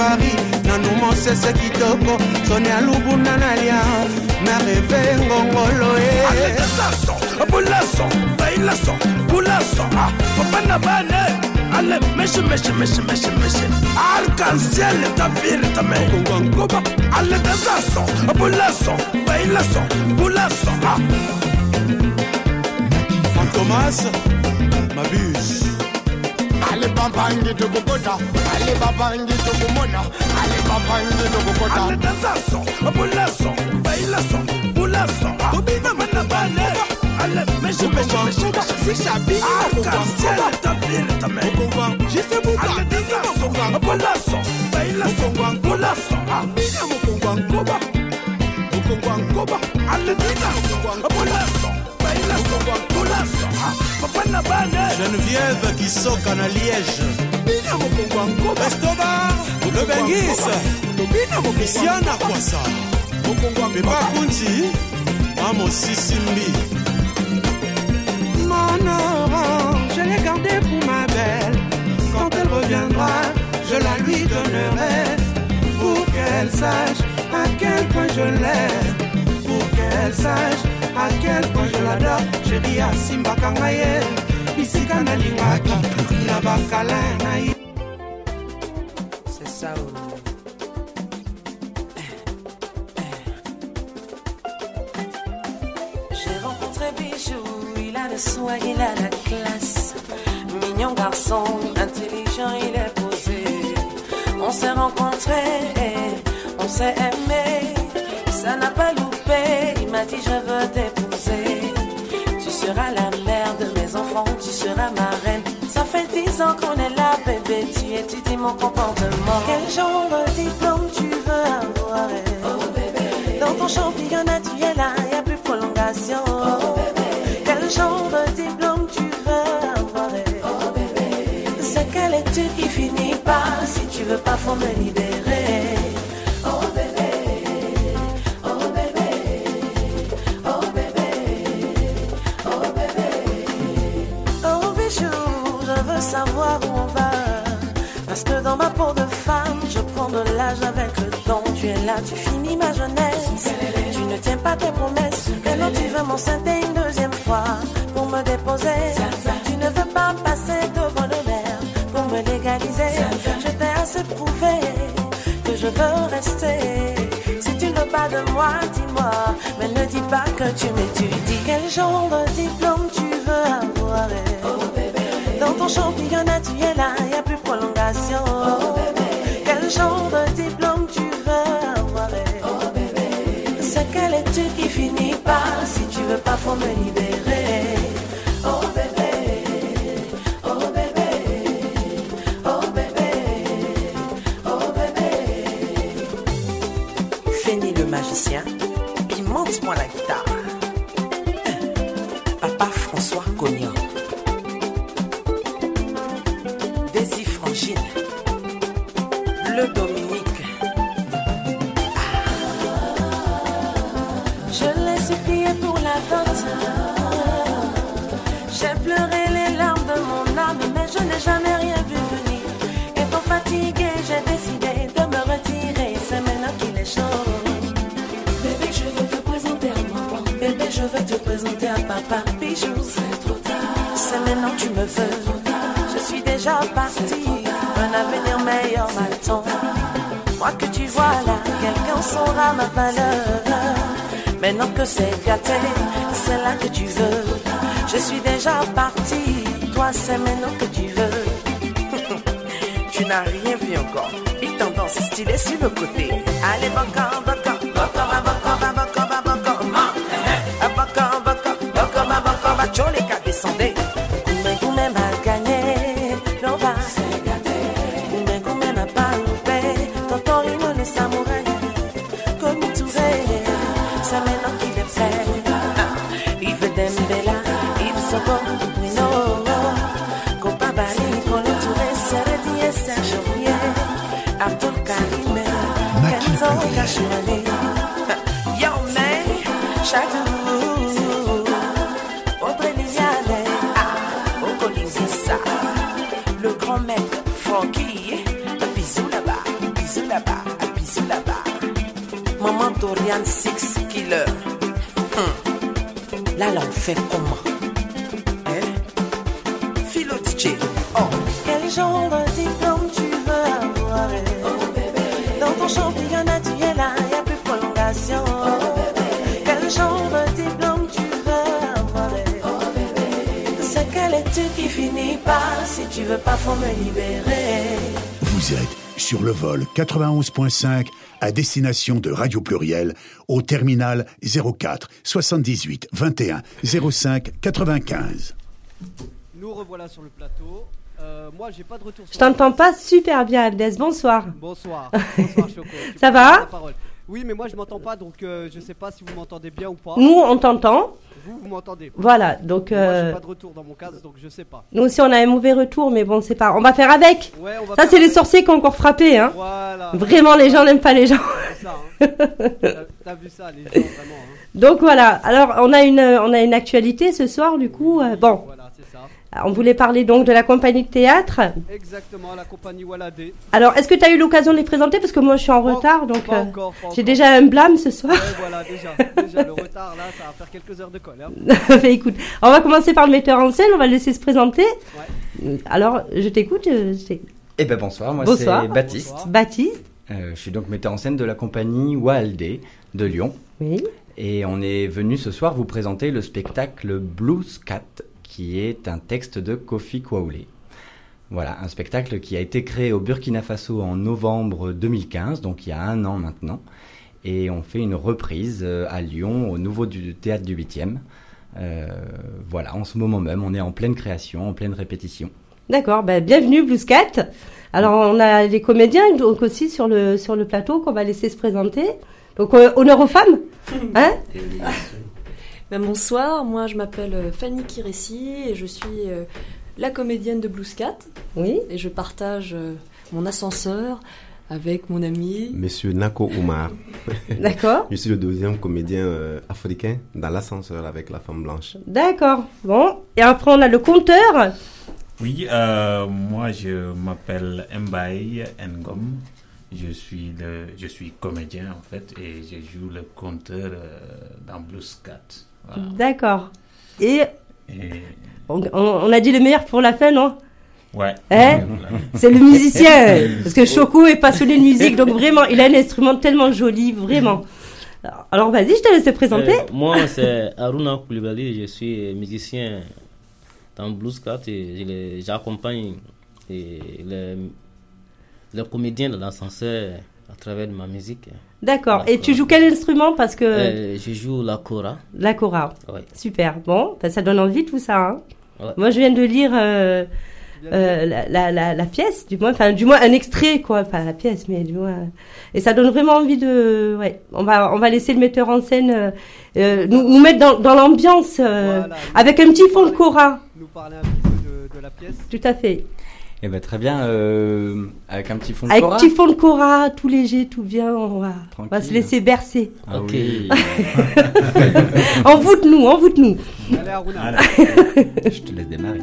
Paris Nanou Monsese Kitoko Sonia Lubuna Nalia Na rêve Ngongolo Allez de sasso, boulasso, bailasso, boulasso Papa Nabane Allez, méche Arc-en-ciel ta ville ta main Allez de sasso, boulasso, bailasso, boulasso Fantomas Mabuse Ale babangi to Bogota, ale babangi to Bomona, ale babangi to Bogota. Ale danzasso, bulasso, bailasso, bulasso. Tobina manabane, ale mexe. Si chabi, arc-en-ciel ta ville ta main. J'ai fait mon ale danzasso, bulasso, bailasso, bulasso. Ale danzasso, bulasso. Geneviève qui soque en Liège Estobar Le Bengis Christiana Kwasa Pepa Kunti Amo Sisimbi Mon or, je l'ai gardé pour ma belle. Quand elle reviendra, je la lui donnerai pour qu'elle sache à quel point je l'aime. Pour qu'elle sache à quel point je l'adore. Chérie à Simba Kangaye Bisika na lingaki na bakala na yi. C'est ça. J'ai rencontré Bijou, il a le soin, il a la classe. Mignon garçon, intelligent, il est posé. On s'est rencontrés, on s'est aimé. Ça n'a pas loupé, il m'a dit je veux t'épouser. Tu seras la mère de mes enfants, tu seras ma reine. Ça fait 10 ans qu'on est là, bébé, tu étudies mon comportement. Quel genre de diplôme tu veux avoir? Oh bébé. Dans ton championnat tu es là, y a plus prolongation. Oh bébé. Quel genre de diplôme tu veux avoir? Oh bébé. C'est quelle étude qui finit pas? Si tu veux pas, faut me libérer. Oh bébé. Savoir où on va, parce que dans ma peau de femme je prends de l'âge avec le temps. Tu es là, tu finis ma jeunesse, tu ne tiens pas tes promesses. Et là tu veux m'enceinter une deuxième fois pour me déposer. Tu ne veux pas passer devant le maire pour me légaliser. Je t'ai assez prouvé que je veux rester. Si tu ne veux pas de moi, dis-moi, mais ne dis pas que tu m'étudies. Quel genre de diplôme tu veux avoir? Dans ton championnat tu es là, y a plus prolongation. Oh bébé. Quel genre de diplôme tu veux avoir? Oh bébé. C'est quelle étude qui finit pas? Si tu veux pas, faut me libérer. Oh bébé. Oh bébé. Oh bébé. Oh bébé. Feni le magicien, il monte-moi la guitare. Papa François Cognon. Le Dominique. Je l'ai supplié pour la dot. J'ai pleuré les larmes de mon âme, mais je n'ai jamais rien vu venir. Étant fatigué, j'ai décidé de me retirer. C'est maintenant qu'il est chaud. Bébé, je veux te présenter à maman. Bébé, je veux te présenter à papa. Bijou, c'est trop tard. C'est maintenant que tu me veux. Je suis déjà partie. Un avenir meilleur m'attend. Moi que tu vois là, quelqu'un saura ma valeur. Maintenant que c'est gâté, c'est là que tu veux. Je suis déjà partie, toi c'est maintenant que tu veux. Tu n'as rien vu encore. Il tendance stylé sur le côté. Allez, baka, baka, baka, baka, baka, baka, baka, baka, les cas descendez. Goumé m'a gagné, l'on va. C'est maintenant qu'il est prêt. Yves Dembela, Yves Soko, Bruno, Copa Bali, Polo Touré, Seredi et Serge Rouillet, Abdul Karim, Kenzo Kachouani, Yo Man, Chadou, Audrey Liliane, Okolizissa, le grand maître Frankie, bisous là-bas, bisous Dorian Six Killer. Là, on fait comment? Philo DJ. Quel genre de diplôme tu veux avoir? Dans ton championnat, tu es là, y a plus de prolongation. Quel genre de diplôme tu veux avoir? C'est quelle étude qui finit par si tu veux pas, faut me libérer. Vous êtes sur le vol 91.5 à destination de Radio Pluriel au terminal 04 78 21 05 95. Nous revoilà sur le plateau. Moi, j'ai pas de retour. Je t'entends pas super bien, Abdès. Bonsoir. Bonsoir. Bonsoir, Choco. Ça va? Oui, mais moi, je m'entends pas, donc je sais pas si vous m'entendez bien ou pas. Nous, on t'entend. Vous m'entendez. Voilà, donc. Moi, j'ai pas de retour dans mon casque, donc je sais pas. Nous aussi, on a un mauvais retour, mais bon, c'est pas. On va faire avec. Ouais, on va ça, c'est les sorciers qui ont encore frappé, hein. Voilà. Vraiment, les gens n'aiment pas les gens. C'est ça, hein. T'as vu ça, les gens, vraiment. Hein. Donc voilà. Alors, on a une actualité ce soir, du coup. Bon. Voilà, c'est ça. On voulait parler donc de la compagnie de théâtre. Exactement, la compagnie Waladé. Alors, est-ce que tu as eu l'occasion de les présenter? Parce que moi, je suis en retard, donc pas encore. J'ai déjà un blâme ce soir. Ouais, voilà, déjà le retard, là, ça va faire quelques heures de colle. Hein. Mais écoute, on va commencer par le metteur en scène, on va le laisser se présenter. Ouais. Alors, je t'écoute. Eh ben bonsoir, moi bonsoir. C'est Baptiste. Bonsoir. Baptiste. Je suis donc metteur en scène de la compagnie Waaldé de Lyon. Oui. Et on est venu ce soir vous présenter le spectacle Blues Cat, qui est un texte de Kofi Kwaoulé. Voilà, un spectacle qui a été créé au Burkina Faso en novembre 2015, donc il y a 1 an maintenant. Et on fait une reprise à Lyon, au nouveau du théâtre du 8e. Voilà, en ce moment même, on est en pleine création, en pleine répétition. D'accord, bienvenue Blues Cat. Alors on a les comédiens donc aussi sur le plateau qu'on va laisser se présenter. Donc honneur aux femmes, hein? Bonsoir, moi je m'appelle Fanny Kiressi et je suis la comédienne de Blues Cat. Oui. Et je partage mon ascenseur avec mon ami Monsieur Nako Oumar. D'accord. Je suis le 2e comédien africain dans l'ascenseur avec la femme blanche. D'accord. Bon. Et après on a le conteur. Oui, moi je m'appelle Mbaye Ngom. Je suis comédien en fait et je joue le conteur dans Blues Cat. Voilà. D'accord. Et on a dit le meilleur pour la fin, non? Ouais. C'est le musicien. Parce que Choco est passionné de musique, donc vraiment, il a un instrument tellement joli, vraiment. Alors vas-y, je te laisse te présenter. Moi, c'est Aruna Koulibaly, je suis musicien dans Blues Cat et j'accompagne les comédiens de l'ascenseur à travers ma musique. D'accord. Et tu joues quel instrument? Parce que je joue la kora. La kora. Oui. Super. Bon, ça donne envie tout ça. Hein. Ouais. Moi, je viens de lire la pièce, du moins un extrait, quoi. Pas la pièce, mais du moins. Et ça donne vraiment envie de. Ouais. On va laisser le metteur en scène nous mettre dans l'ambiance voilà, avec un petit fond de kora. Nous parler un petit peu de la pièce. Tout à fait. Eh ben très bien, avec un petit fond de kora. Avec un petit fond de kora, tout léger, tout bien, on va se laisser bercer. Ah ok. Oui. Envoûte-nous. Allez, Aruna. Je te laisse démarrer.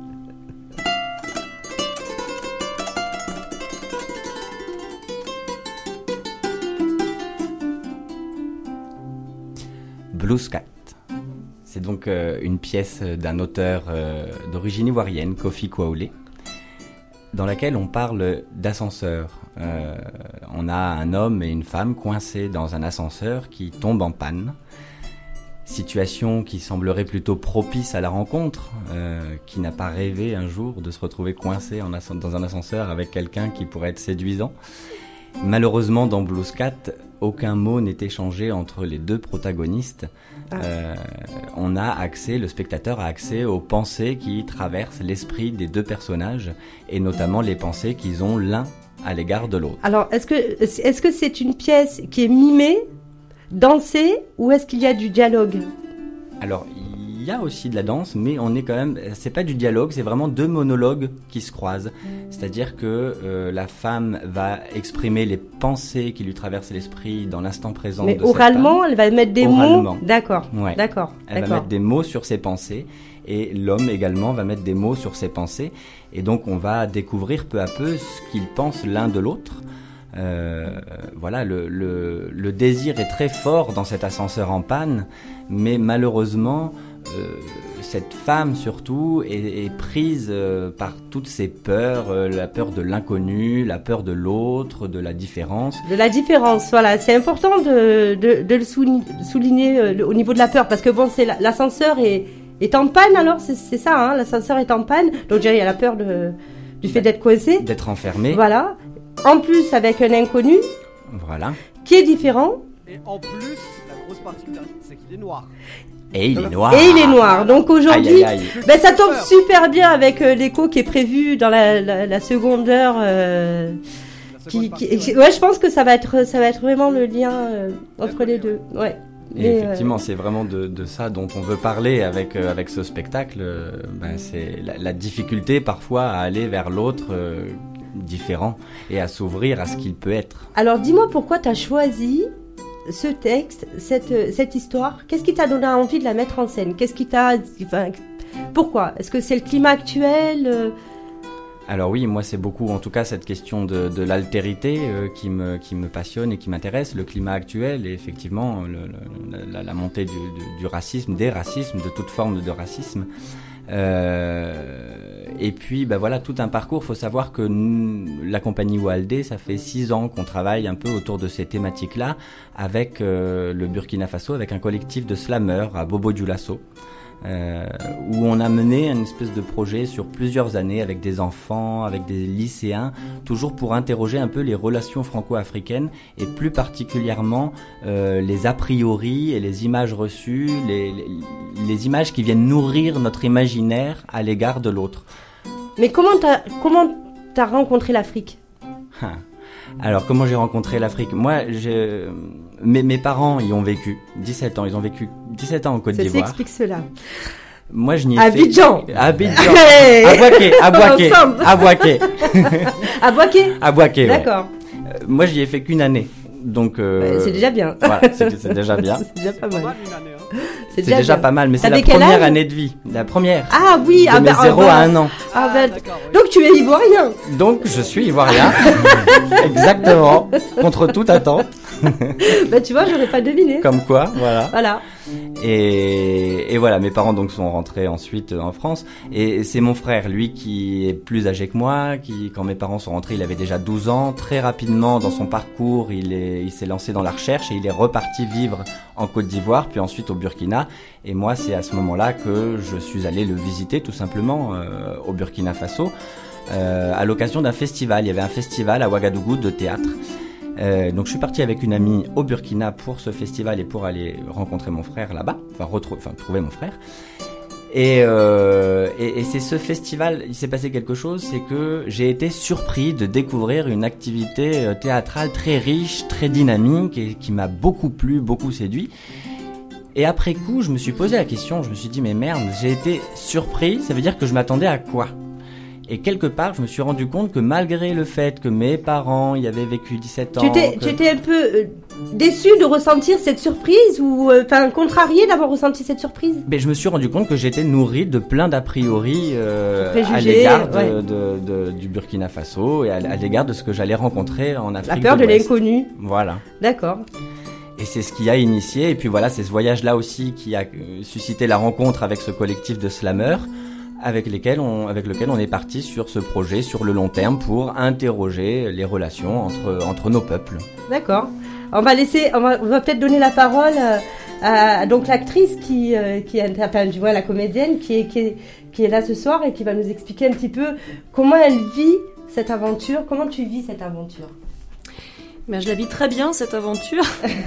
Blues Cat. C'est donc une pièce d'un auteur d'origine ivoirienne, Kofi Kwaoulé, dans laquelle on parle d'ascenseur. On a un homme et une femme coincés dans un ascenseur qui tombe en panne. Situation qui semblerait plutôt propice à la rencontre. Qui n'a pas rêvé un jour de se retrouver coincé dans un ascenseur avec quelqu'un qui pourrait être séduisant. Malheureusement, dans Blues Cat, aucun mot n'est échangé entre les deux protagonistes. Le spectateur a accès aux pensées qui traversent l'esprit des deux personnages et notamment les pensées qu'ils ont l'un à l'égard de l'autre. Alors, est-ce que c'est une pièce qui est mimée, dansée, ou est-ce qu'il y a du dialogue? Alors, il y a aussi de la danse, mais c'est pas du dialogue, c'est vraiment deux monologues qui se croisent. C'est-à-dire que la femme va exprimer les pensées qui lui traversent l'esprit dans l'instant présent. Mais oralement, elle va mettre des mots. D'accord. Ouais. D'accord. Elle va mettre des mots sur ses pensées, et l'homme également va mettre des mots sur ses pensées. Et donc, on va découvrir peu à peu ce qu'ils pensent l'un de l'autre. Voilà, le désir est très fort dans cet ascenseur en panne, mais malheureusement, cette femme surtout est prise par toutes ces peurs, la peur de l'inconnu, la peur de l'autre, de la différence. De la différence, voilà, c'est important de le souligner au niveau de la peur, parce que bon, c'est l'ascenseur est en panne, alors c'est ça, hein, l'ascenseur est en panne, donc il y a la peur du fait d'être coincé, d'être enfermé. Voilà. En plus, avec un inconnu. Voilà. Qui est différent. Et en plus, la grosse particularité, c'est qu'il est noir. Et il est noir. Et il est noir. Donc aujourd'hui, ça tombe super bien avec l'écho qui est prévu dans la seconde heure. Ouais, je pense que ça va être vraiment le lien entre les deux. Ouais. Et effectivement, c'est vraiment de ça dont on veut parler avec ce spectacle. C'est la difficulté parfois à aller vers l'autre différent et à s'ouvrir à ce qu'il peut être. Alors dis-moi pourquoi tu as choisi ce texte, cette histoire. Qu'est-ce qui t'a donné envie de la mettre en scène? Pourquoi? Est-ce que c'est le climat actuel? Alors oui, moi c'est beaucoup, en tout cas, cette question de l'altérité qui me passionne et qui m'intéresse, le climat actuel et effectivement la montée du racisme, des racismes, de toute forme de racisme. Et puis voilà, tout un parcours. Faut savoir que la compagnie Waldé, ça fait 6 ans qu'on travaille un peu autour de ces thématiques-là avec le Burkina Faso, avec un collectif de slameurs à Bobo Dioulasso, où on a mené une espèce de projet sur plusieurs années avec des enfants, avec des lycéens, toujours pour interroger un peu les relations franco-africaines et plus particulièrement les a priori et les images reçues, les images qui viennent nourrir notre imaginaire à l'égard de l'autre. Mais comment t'as rencontré l'Afrique? Alors, comment j'ai rencontré l'Afrique? Moi, mes parents y ont vécu 17 ans. Ils ont vécu 17 ans en Côte d'Ivoire. Ça s'explique cela. Moi, je n'y ai Abidjan. fait... Abidjan. Hey. À Boaké. À Boaké, D'accord. Ouais. Moi, j'y ai fait qu'une année. Donc, c'est déjà bien. Voilà, c'est déjà bien. C'est déjà pas mal. C'est déjà pas mal, mais c'est la première année de vie. La première. Ah oui, de mes 0 à 1 an. Donc tu es ivoirien. Donc je suis ivoirien. Exactement. Contre toute attente. Tu vois, j'aurais pas deviné. Comme quoi, voilà. Voilà. Et voilà, mes parents donc sont rentrés ensuite en France. Et c'est mon frère, lui, qui est plus âgé que moi, qui, quand mes parents sont rentrés, il avait déjà 12 ans. Très rapidement, dans son parcours, il s'est lancé dans la recherche et il est reparti vivre en Côte d'Ivoire, puis ensuite au Burkina. Et moi, c'est à ce moment-là que je suis allé le visiter, tout simplement, au Burkina Faso, à l'occasion d'un festival. Il y avait un festival à Ouagadougou de théâtre. Donc je suis parti avec une amie au Burkina pour ce festival et pour aller rencontrer mon frère là-bas, trouver mon frère. Et c'est ce festival, il s'est passé quelque chose, c'est que j'ai été surpris de découvrir une activité théâtrale très riche, très dynamique et qui m'a beaucoup plu, beaucoup séduit. Et après coup, je me suis posé la question, je me suis dit mais merde, j'ai été surpris, ça veut dire que je m'attendais à quoi ? Et quelque part, je me suis rendu compte que malgré le fait que mes parents y avaient vécu 17 ans... Tu étais un peu déçu de ressentir cette surprise ou contrarié d'avoir ressenti cette surprise? Mais je me suis rendu compte que j'étais nourri de plein d'a priori à l'égard du Burkina Faso et à l'égard de ce que j'allais rencontrer en Afrique de l'Ouest. La peur de l'inconnu. Voilà. D'accord. Et c'est ce qui a initié. Et puis voilà, c'est ce voyage-là aussi qui a suscité la rencontre avec ce collectif de slameurs, avec lequel on est parti sur ce projet sur le long terme pour interroger les relations entre nos peuples. D'accord. On va peut-être donner la parole à donc l'actrice qui la comédienne qui est là ce soir et qui va nous expliquer un petit peu comment elle vit cette aventure. Comment tu vis cette aventure? Je la vis très bien, cette aventure.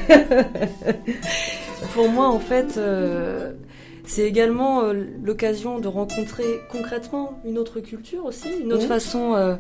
Pour moi, en fait, c'est également l'occasion de rencontrer concrètement une autre culture aussi, une autre façon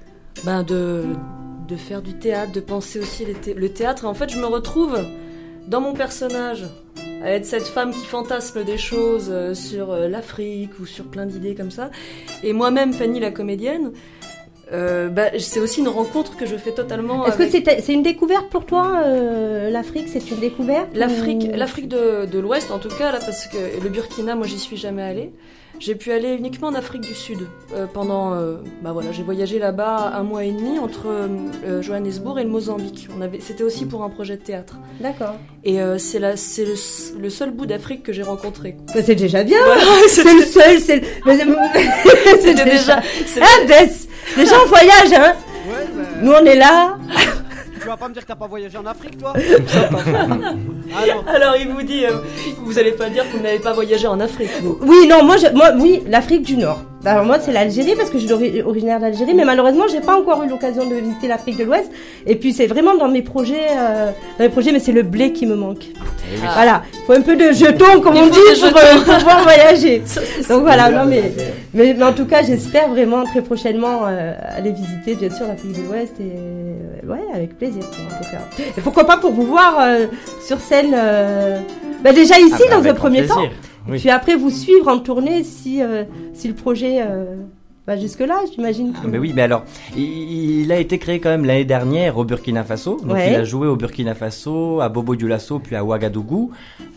de faire du théâtre, de penser aussi le théâtre. Et en fait, je me retrouve dans mon personnage à être cette femme qui fantasme des choses sur l'Afrique ou sur plein d'idées comme ça. Et moi-même, Fanny, la comédienne, c'est aussi une rencontre que je fais totalement. Est-ce que c'est une découverte pour toi, l'Afrique? C'est une découverte? L'Afrique de l'Ouest en tout cas là, parce que le Burkina, moi j'y suis jamais allée. j'ai pu aller uniquement en Afrique du Sud pendant. J'ai voyagé là-bas 1 mois et demi entre Johannesburg et le Mozambique. C'était aussi pour un projet de théâtre. D'accord. Et c'est le seul bout d'Afrique que j'ai rencontré. C'est déjà bien. Voilà, c'est le seul. C'était déjà. Déjà on voyage, hein. Ouais, mais... Nous on est là. Tu vas pas me dire que t'as pas voyagé en Afrique, toi? Alors il vous dit, vous allez pas dire que vous n'avez pas voyagé en Afrique, vous? Oui, non, moi, oui, l'Afrique du Nord. Alors moi, c'est l'Algérie parce que je suis originaire d'Algérie, mais malheureusement, j'ai pas encore eu l'occasion de visiter l'Afrique de l'Ouest. Et puis c'est vraiment dans mes projets, mais c'est le blé qui me manque. Voilà, il faut un peu de jetons, comme on dit, pour pouvoir voyager. Donc voilà, non mais en tout cas, j'espère vraiment très prochainement aller visiter, bien sûr, l'Afrique de l'Ouest et ouais, avec plaisir en tout cas. Et pourquoi pas pour vous voir sur scène, déjà ici dans un premier temps. Oui. Puis après vous suivre en tournée si le projet va jusque-là, j'imagine. Mais oui, mais alors, il a été créé quand même l'année dernière au Burkina Faso. Donc il a joué au Burkina Faso, à Bobo Dioulasso, puis à Ouagadougou.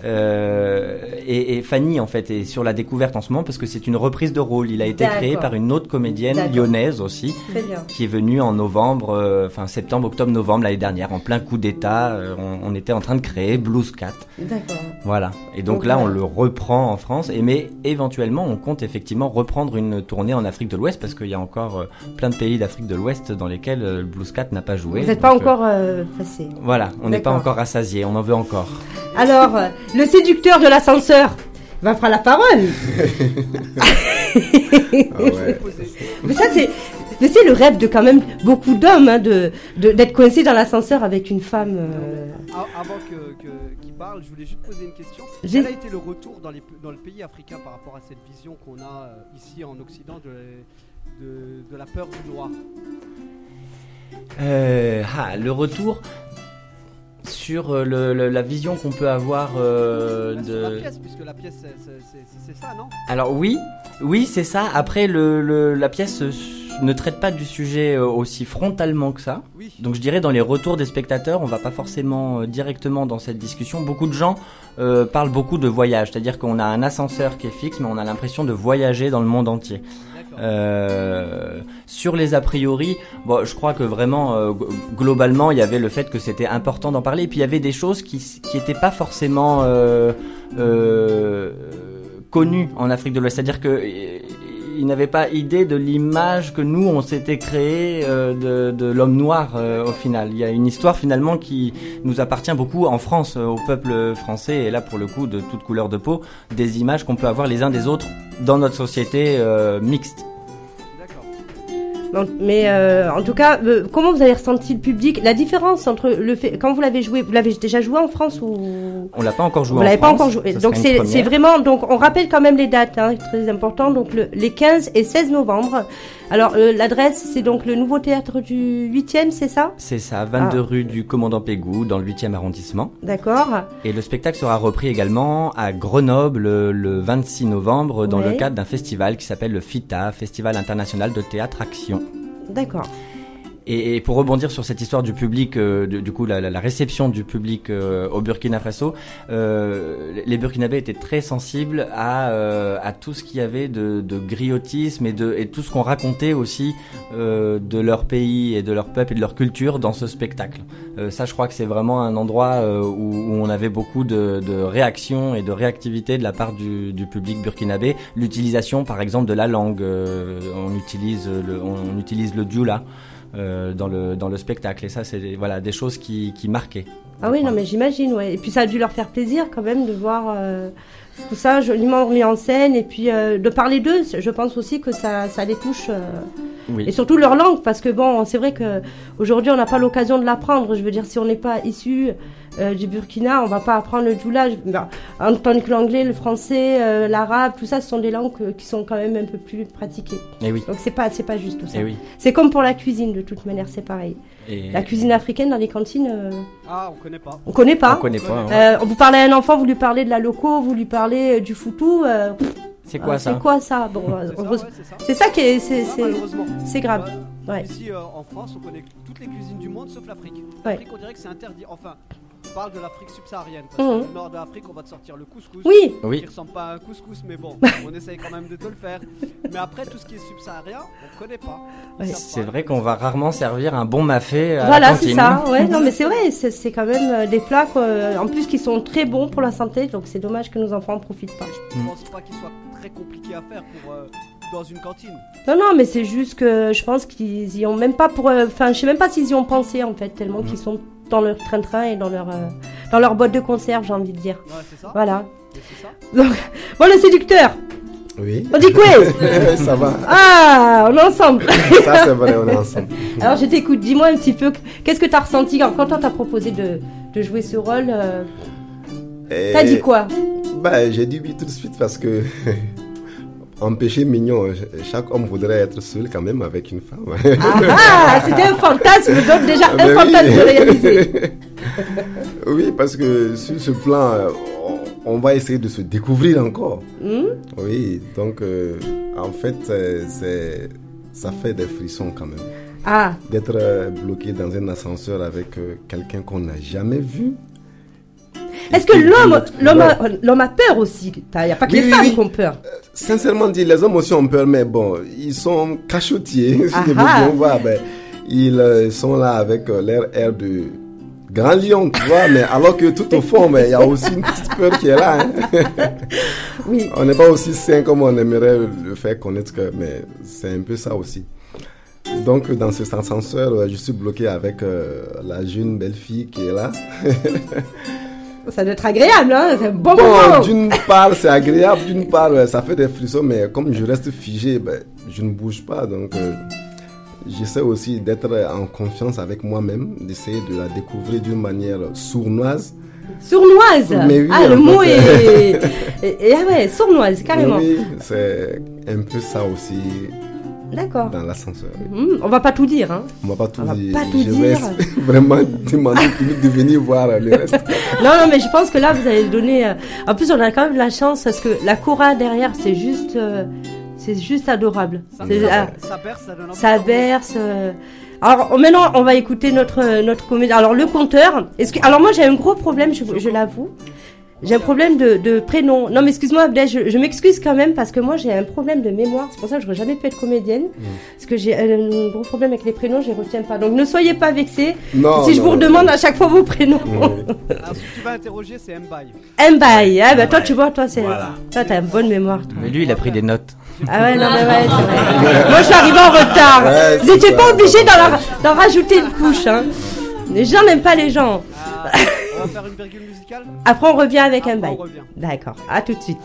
Et Fanny, en fait, est sur la découverte en ce moment parce que c'est une reprise de rôle. Il a été créé par une autre comédienne lyonnaise aussi, qui est venue en novembre, septembre, octobre, novembre l'année dernière, en plein coup d'état. On était en train de créer Blues Cat. D'accord. Voilà. Et donc là, on le reprend en France. Mais éventuellement, on compte effectivement reprendre une tournée en Afrique de l'Ouest parce qu'il y a encore plein de pays d'Afrique de l'Ouest dans lesquels le Blues Cat n'a pas joué. Vous n'êtes pas encore passé. Voilà, on n'est pas encore rassasié, on en veut encore. Alors, le séducteur de l'ascenseur va prendre la parole. Mais ça, c'est le rêve de quand même beaucoup d'hommes, hein, d'être coincé dans l'ascenseur avec une femme. Avant qu'il parle, je voulais juste poser une question. Quel a été le retour dans le pays africain par rapport à cette vision qu'on a ici en Occident de la peur du noir? Le retour sur la vision qu'on peut avoir sur la pièce, puisque la pièce c'est ça, non? Alors oui c'est ça. Après la pièce ne traite pas du sujet aussi frontalement que ça. Oui. Donc je dirais dans les retours des spectateurs, on va pas forcément directement dans cette discussion. Beaucoup de gens parlent beaucoup de voyage, c'est-à-dire qu'on a un ascenseur qui est fixe, mais on a l'impression de voyager dans le monde entier. Sur les a priori, je crois que vraiment globalement il y avait le fait que c'était important d'en parler, et puis il y avait des choses qui étaient pas forcément connues en Afrique de l'Ouest, c'est-à-dire que ils n'avaient pas idée de l'image que nous on s'était créé de l'homme noir au final. Il y a une histoire finalement qui nous appartient beaucoup en France, au peuple français, et là pour le coup de toute couleur de peau, des images qu'on peut avoir les uns des autres dans notre société mixte. Mais en tout cas, comment vous avez ressenti le public? La différence entre le fait, quand vous l'avez joué, vous l'avez déjà joué en France ou? On l'a pas encore joué. Vous l'avez pas encore joué. Donc c'est vraiment, donc on rappelle quand même les dates, hein, très important. Donc les 15 et 16 novembre. Alors l'adresse, c'est donc le nouveau théâtre du 8e, c'est ça? C'est ça, 22 rue du Commandant Pégou, dans le 8e arrondissement. D'accord. Et le spectacle sera repris également à Grenoble le 26 novembre dans le cadre d'un festival qui s'appelle le FITA, Festival International de Théâtre Action. D'accord. Et pour rebondir sur cette histoire du public, du coup la réception du public au Burkina Faso, les Burkinabés étaient très sensibles à tout ce qu'il y avait de griotisme et tout ce qu'on racontait aussi de leur pays et de leur peuple et de leur culture dans ce spectacle. Ça, je crois que c'est vraiment un endroit où on avait beaucoup de réactions et de réactivité de la part du public burkinabé. L'utilisation, par exemple, de la langue, on utilise le dioula. Dans le spectacle, et ça c'est des choses qui marquaient. Ah oui, non mais j'imagine, ouais. Et puis ça a dû leur faire plaisir quand même de voir tout ça joliment remis en scène, et puis de parler d'eux. Je pense aussi que ça les touche, et surtout leur langue, parce que bon, c'est vrai que aujourd'hui on n'a pas l'occasion de l'apprendre. Je veux dire, si on n'est pas issu du Burkina, on va pas apprendre le djoula, en tant que l'anglais, le français, l'arabe, tout ça, ce sont des langues qui sont quand même un peu plus pratiquées. Et oui. Donc c'est pas juste tout ça. Et oui. C'est comme pour la cuisine, de toute manière, c'est pareil. La cuisine africaine dans les cantines. On connaît pas. On connaît pas. On connaît pas. Vous parlez à un enfant, vous lui parlez de la loco, vous lui parlez du foutou. C'est quoi ça? C'est quoi ça? Bon, c'est ça qui est, c'est grave. Ouais. Ici en France, on connaît toutes les cuisines du monde sauf l'Afrique. L'Afrique, on dirait que c'est interdit. Enfin, parles de l'Afrique subsaharienne. Parce que du nord de l'Afrique, on va te sortir le couscous. Oui. Qui ressemble pas à un couscous, mais bon, on essaye quand même de te le faire. Mais après, tout ce qui est subsaharien, on connaît pas. C'est vrai qu'on va rarement servir un bon mafé à voilà, la cantine. C'est ça. Ouais, non, mais c'est vrai, c'est quand même des plats en plus qui sont très bons pour la santé, donc c'est dommage que nos enfants en profitent pas. Je pense pas qu'ils soient très compliqués à faire pour dans une cantine. Non, mais c'est juste que je pense qu'ils y ont même pas je sais même pas s'ils y ont pensé en fait, tellement qu'ils sont dans leur train-train et dans leur boîte de conserve, j'ai envie de dire. Ouais, c'est ça. Voilà. C'est ça. Donc, bon, le séducteur. Oui. On dit quoi? Ça va. Ah, on est ensemble. Ça, c'est vrai, on est ensemble. Alors, je t'écoute. Dis-moi un petit peu, qu'est-ce que t'as ressenti quand on t'a proposé de jouer ce rôle T'as dit quoi? J'ai dit oui tout de suite parce que en péché mignon, chaque homme voudrait être seul quand même avec une femme. C'était un fantasme, donc déjà un fantasme réalisé. Oui, parce que sur ce plan, on va essayer de se découvrir encore. Oui, donc en fait, ça fait des frissons quand même. D'être bloqué dans un ascenseur avec quelqu'un qu'on n'a jamais vu. Est-ce que l'homme a peur aussi? Il n'y a pas que les femmes qui ont peur. Sincèrement dit, les hommes aussi ont peur, mais bon, ils sont cachotiers. Si je veux bien voir, ils sont là avec leur air de grand lion, tu vois, mais alors que tout au fond, il y a aussi une petite peur qui est là. Oui. On n'est pas aussi sain comme on aimerait le faire connaître, mais c'est un peu ça aussi. Donc, dans cet ascenseur, je suis bloqué avec la jeune belle fille qui est là. Ça doit être agréable, hein? C'est un bon moment. D'une part, c'est agréable, d'une part, ça fait des frissons, mais comme je reste figé, je ne bouge pas. Donc, j'essaie aussi d'être en confiance avec moi-même, d'essayer de la découvrir d'une manière sournoise. Sournoise? Mais oui, le mot est... ouais, sournoise, carrément. Oui, c'est un peu ça aussi. D'accord. Dans l'ascenseur. On va pas tout dire, hein. On va pas tout dire. Je vais vraiment demander de venir voir le reste. Non, mais je pense que là, vous allez donner... En plus, on a quand même la chance, parce que la chorale derrière, c'est juste adorable. Ça berce, ça donne envie. Ça berce... Alors, maintenant, on va écouter notre comédien. Alors, le conteur... Alors, moi, j'ai un gros problème, je l'avoue. J'ai un problème de prénom. Non, mais excuse-moi, Abdel, je m'excuse quand même parce que moi, j'ai un problème de mémoire. C'est pour ça que je n'aurais jamais pu être comédienne. Parce que j'ai un gros problème avec les prénoms, je ne retiens pas. Donc, ne soyez pas vexés si je vous redemande à chaque fois vos prénoms. Alors, si tu vas interroger, c'est Mbaye. Mbaye, toi, tu vois, toi, t'as une bonne mémoire. Toi. Mais lui, il a pris des notes. Ah ouais, non, mais ouais, c'est vrai. Moi, je suis arrivée en retard. Vous n'étiez pas obligé d'en rajouter une couche, hein. Les gens n'aiment pas les gens. On va faire une virgule musicale. Après, on revient avec un bail. D'accord, à tout de suite.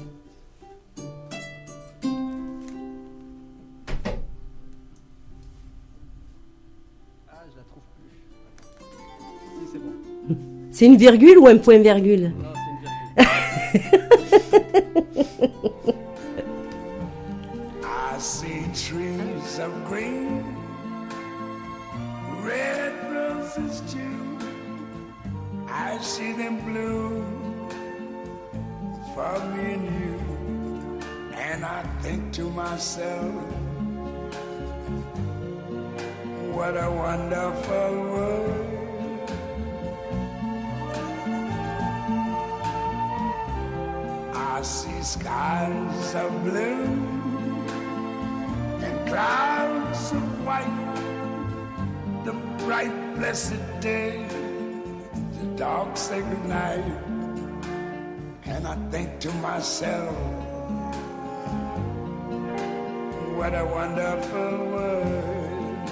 Je la trouve plus. Si, c'est bon. C'est une virgule ou un point-virgule? Non, c'est une virgule. I see trees of green, red roses too. I see them bloom for me and you, and I think to myself, what a wonderful world. I see skies of blue and clouds of white, the bright blessed day, the dark sacred night, and I think to myself, what a wonderful world.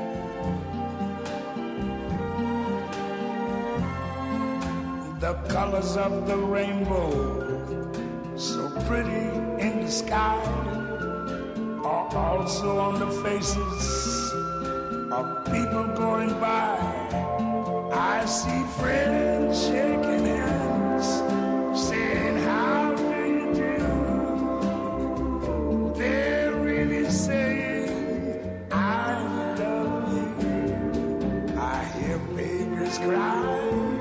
The colors of the rainbow, so pretty in the sky, are also on the faces of people going by. I see friends shaking hands, saying, how do you do? They're really saying, I love you. I hear babies cry,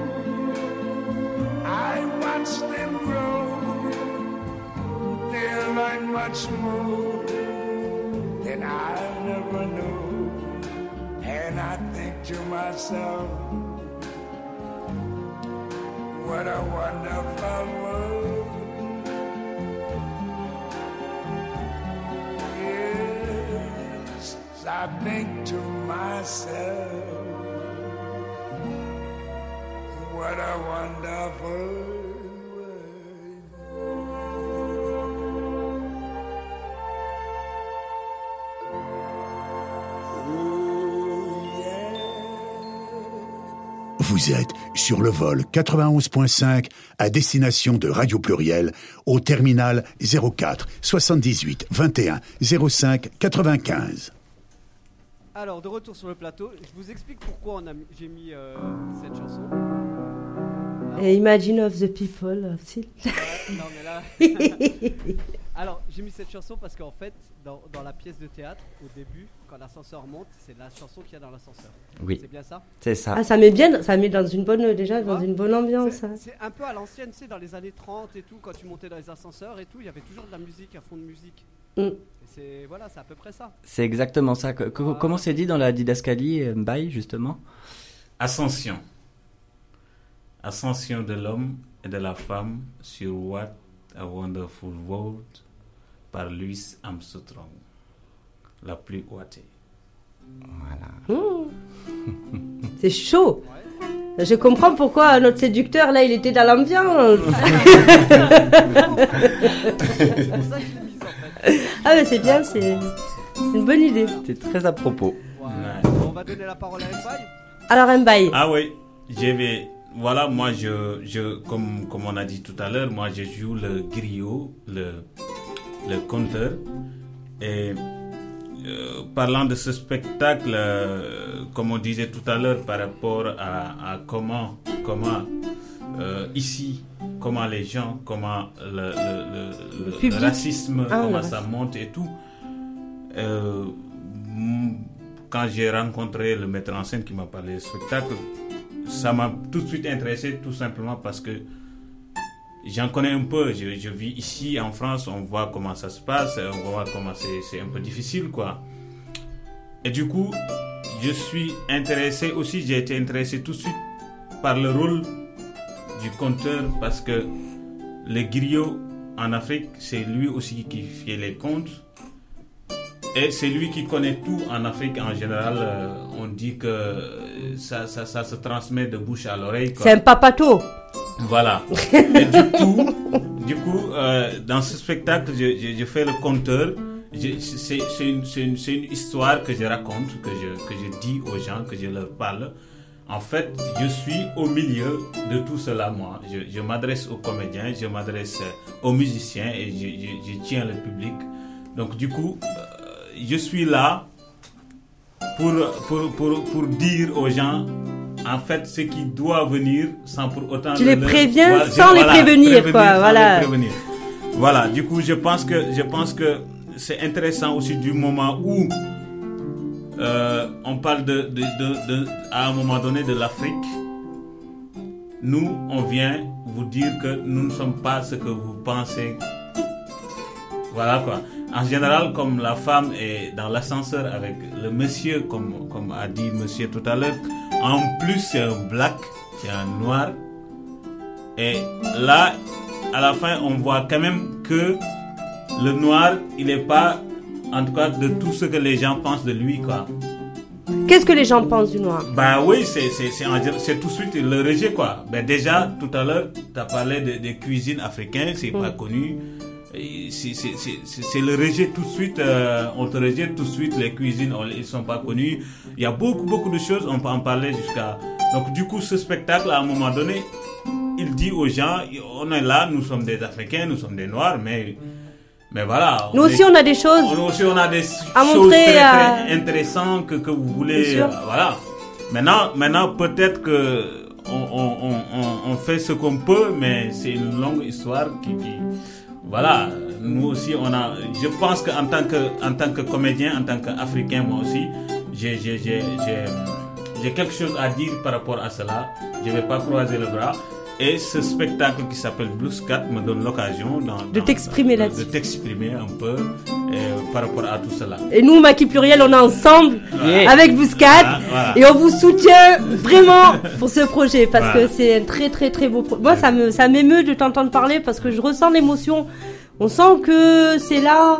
I watch them grow. They'll learn much more than I never knew. And I think to myself, What a wonderful world. Yes, I think to myself, what a wonderful Vous êtes sur le vol 91.5 à destination de Radio Pluriel au terminal 04 78 21 05 95. Alors, de retour sur le plateau, je vous explique pourquoi j'ai mis cette chanson. Imagine of the people. Non, mais là... Alors, j'ai mis cette chanson parce qu'en fait, dans la pièce de théâtre, au début, quand l'ascenseur monte, c'est la chanson qu'il y a dans l'ascenseur. Oui. C'est bien ça ? C'est ça. Ah, ça met dans une bonne ambiance. C'est un peu à l'ancienne, tu sais, dans les années 30 et tout, quand tu montais dans les ascenseurs et tout, il y avait toujours de la musique, un fond de musique. C'est à peu près ça. C'est exactement ça. Comment c'est dit dans la didascalie, Mbaye, justement ? Ascension. Ascension de l'homme et de la femme sur What a Wonderful World par Louis Armstrong, la plus ouatée. Voilà. C'est chaud. Ouais. Je comprends pourquoi notre séducteur, là, il était dans l'ambiance. C'est pour ça que je l'ai mise, en fait. Ah, mais c'est bien, c'est une bonne idée. C'est très à propos. Ouais. On va donner la parole à Mbaye. Alors, Mbaye. Ah oui, voilà, moi, comme on a dit tout à l'heure, moi, je joue le griot, le conteur. Et parlant de ce spectacle, comme on disait tout à l'heure, par rapport à comment ici, comment les gens, comment le racisme, comment ça monte et tout. Quand j'ai rencontré le metteur en scène qui m'a parlé du spectacle, ça m'a tout de suite intéressé, tout simplement parce que j'en connais un peu. Je vis ici en France, on voit comment ça se passe, on voit comment c'est un peu difficile, quoi. Et du coup, je suis intéressé aussi, j'ai été intéressé tout de suite par le rôle du conteur, parce que le griot en Afrique, c'est lui aussi qui fait les contes. Et c'est lui qui connaît tout en Afrique en général. On dit que ça se transmet de bouche à l'oreille, quoi. C'est un papato. Voilà. Et du coup, dans ce spectacle, je fais le conteur. C'est une histoire que je raconte, que je dis aux gens, que je leur parle. En fait, je suis au milieu de tout cela, moi. Je m'adresse aux comédiens, je m'adresse aux musiciens et je tiens le public. Donc du coup, je suis là pour dire aux gens, en fait, ce qui doit venir sans pour autant... Tu les préviens sans les prévenir, quoi. Voilà. Voilà, du coup, je pense que c'est intéressant aussi du moment où on parle à un moment donné de l'Afrique. Nous, on vient vous dire que nous ne sommes pas ce que vous pensez. Voilà, quoi. En général, comme la femme est dans l'ascenseur avec le monsieur, comme a dit monsieur tout à l'heure, en plus c'est un black, c'est un noir. Et là, à la fin, on voit quand même que le noir, il n'est pas, en tout cas, de tout ce que les gens pensent de lui, quoi. Qu'est-ce que les gens pensent du noir? Bah oui, c'est tout de suite le rejet, quoi. Ben déjà, tout à l'heure, tu as parlé des cuisines africaines, c'est pas connu. C'est le rejet tout de suite, on te rejette tout de suite, les cuisines, ils sont pas connus. Il y a beaucoup de choses, on peut en parler jusqu'à... Donc du coup, ce spectacle, à un moment donné, il dit aux gens, on est là, nous sommes des Africains, nous sommes des Noirs, mais voilà. Nous aussi, on a des choses. Nous aussi, on a des choses montrer, très intéressantes que vous voulez. Voilà. Maintenant, peut-être que on fait ce qu'on peut, mais c'est une longue histoire qui voilà. Nous aussi, on a. Je pense qu'en tant que comédien, en tant qu'Africain, moi aussi, j'ai quelque chose à dire par rapport à cela. Je vais pas croiser le bras. Et ce spectacle qui s'appelle Blues Cat me donne l'occasion de t'exprimer là-dessus. De t'exprimer un peu par rapport à tout cela. Et nous, Maquis Pluriel, on est ensemble avec Blues Cat et on vous soutient vraiment pour ce projet parce que c'est un très très très beau projet. Moi, ça m'émeut de t'entendre parler parce que je ressens l'émotion. On sent que c'est là,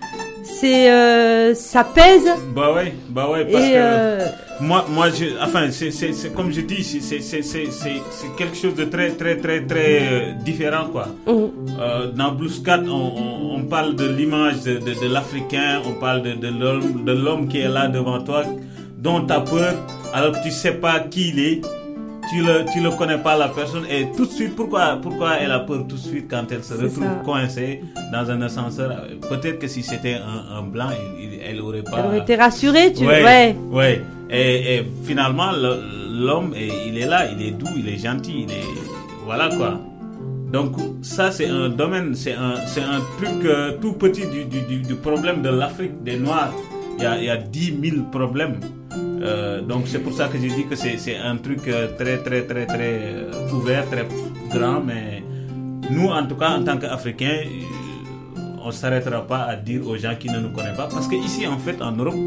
ça pèse. Bah ouais, parce que moi, c'est comme je dis, c'est quelque chose de très, très, très, très différent, quoi. Dans Blues Cat, on parle de l'image de l'Africain, on parle de l'homme qui est là devant toi, dont tu as peur, alors que tu sais pas qui il est. Tu le connais pas la personne et tout de suite pourquoi elle a peur tout de suite quand elle se retrouve coincée dans un ascenseur. Peut-être que si c'était un blanc elle aurait été rassurée, ouais. Et finalement l'homme il est là, il est doux, il est gentil, voilà quoi. Donc ça c'est un domaine, c'est un truc tout petit du problème de l'Afrique des Noirs. Il y a 10 000 problèmes. Donc c'est pour ça que j'ai dit que c'est un truc très très très très ouvert, très grand, mais nous en tout cas en tant qu'Africains on ne s'arrêtera pas à dire aux gens qui ne nous connaissent pas parce que ici en fait en Europe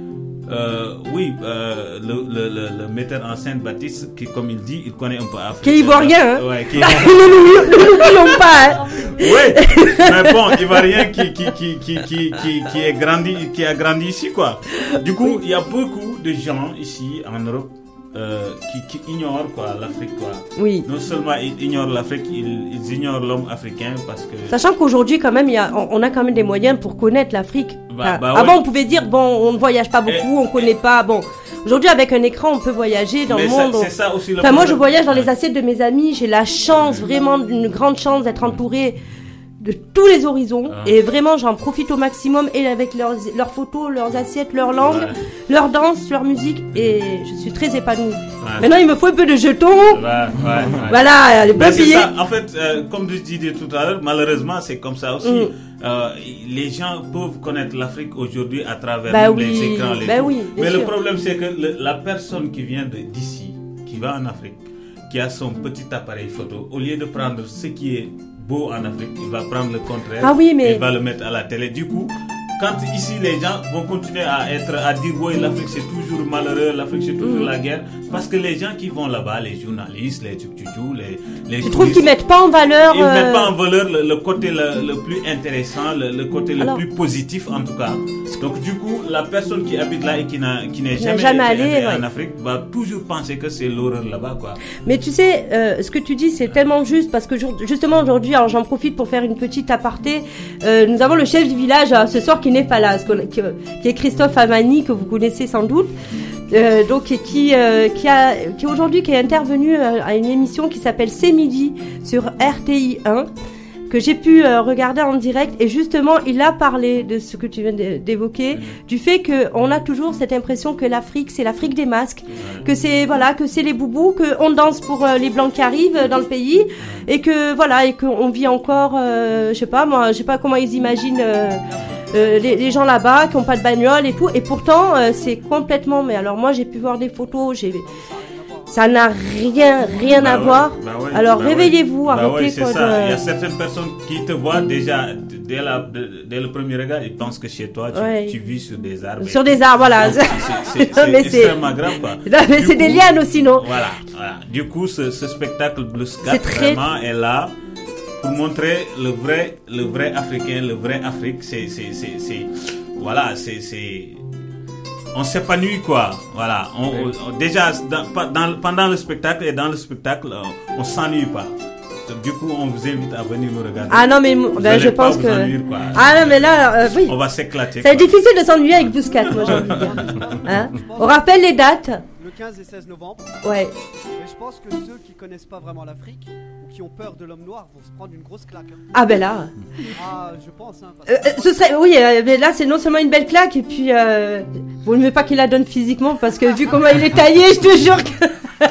le metteur en scène Baptiste qui comme il dit il connaît un peu Afrique. Qui ivoirien hein? Ouais, ne l'oublions pas hein. Oui, mais bon, ivoirien qui a grandi ici quoi. Du coup, il y a beaucoup de gens ici en Europe qui ignorent quoi l'Afrique quoi. Oui. Non seulement ils ignorent l'Afrique, ils ignorent l'homme africain parce que. Sachant qu'aujourd'hui quand même on a quand même des moyens pour connaître l'Afrique. Avant on pouvait dire on ne voyage pas beaucoup, on connaît pas bon. Aujourd'hui, avec un écran, on peut voyager dans le monde. C'est ça aussi le moi, je voyage dans les assiettes de mes amis. J'ai la chance, vraiment, une grande chance d'être entourée de tous les horizons. Et vraiment, j'en profite au maximum. Et avec leurs photos, leurs assiettes, leurs langues, leur danse, leur musique. Et je suis très épanouie. Maintenant, il me faut un peu de jetons. Voilà, les papiers. En fait, comme je disais tout à l'heure, malheureusement, c'est comme ça aussi. Les gens peuvent connaître l'Afrique aujourd'hui à travers les écrans. Mais le problème, c'est que la personne qui vient d'ici, qui va en Afrique, qui a son petit appareil photo, au lieu de prendre ce qui est beau en Afrique, il va prendre le contraire et va le mettre à la télé. Du coup, quand ici les gens vont continuer à dire oui, l'Afrique c'est toujours malheureux, l'Afrique c'est toujours la guerre, parce que les gens qui vont là-bas, les journalistes, les tchou-tchou, les je trouve qu'ils mettent pas en valeur. Ils mettent pas en valeur le côté le plus intéressant, le côté le plus positif en tout cas. Donc du coup, la personne qui habite là et qui n'est jamais allé en Afrique va toujours penser que c'est l'horreur là-bas quoi. Mais tu sais, ce que tu dis c'est tellement juste parce que justement aujourd'hui, alors j'en profite pour faire une petite aparté. Nous avons le chef du village ce soir qui n'est pas là, qui est Christophe Amani que vous connaissez sans doute. Donc qui aujourd'hui qui est intervenu à une émission qui s'appelle C'est Midi sur RTI 1 que j'ai pu regarder en direct et justement il a parlé de ce que tu viens d'évoquer, du fait que on a toujours cette impression que l'Afrique c'est l'Afrique des masques, que c'est les boubous, que on danse pour les blancs qui arrivent dans le pays et que et qu'on vit encore je sais pas comment ils imaginent les gens là-bas qui n'ont pas de bagnole et tout, et pourtant c'est complètement, mais alors moi j'ai pu voir des photos, ça n'a rien à voir. Alors réveillez-vous, arrêtez c'est ça. Il y a certaines personnes qui te voient déjà dès le premier regard, ils pensent que chez toi tu vis sur des arbres. Sur des arbres, voilà. C'est extrêmement grave quoi. Mais c'est des lianes aussi, non? Voilà. Du coup, ce spectacle Blues Cat vraiment est là pour montrer le vrai Africain, le vrai Afrique. On s'épanouit quoi. Voilà. Déjà pendant le spectacle et dans le spectacle, on s'ennuie pas. Du coup, on vous invite à venir nous regarder. Ah non, mais je pense que. Ah non, mais là, oui. On va s'éclater. C'est difficile de s'ennuyer avec Blues Cat, moi j'ai envie de dire. Hein? On rappelle les dates. Le 15 et 16 novembre. Ouais. Mais je pense que ceux qui connaissent pas vraiment l'Afrique ou qui ont peur de l'homme noir vont se prendre une grosse claque. Hein. Ah ben là. Ah, je pense. Hein, ce serait, oui, mais là c'est non seulement une belle claque et puis vous ne voulez pas qu'il la donne physiquement parce que vu comment il est taillé, je te jure que.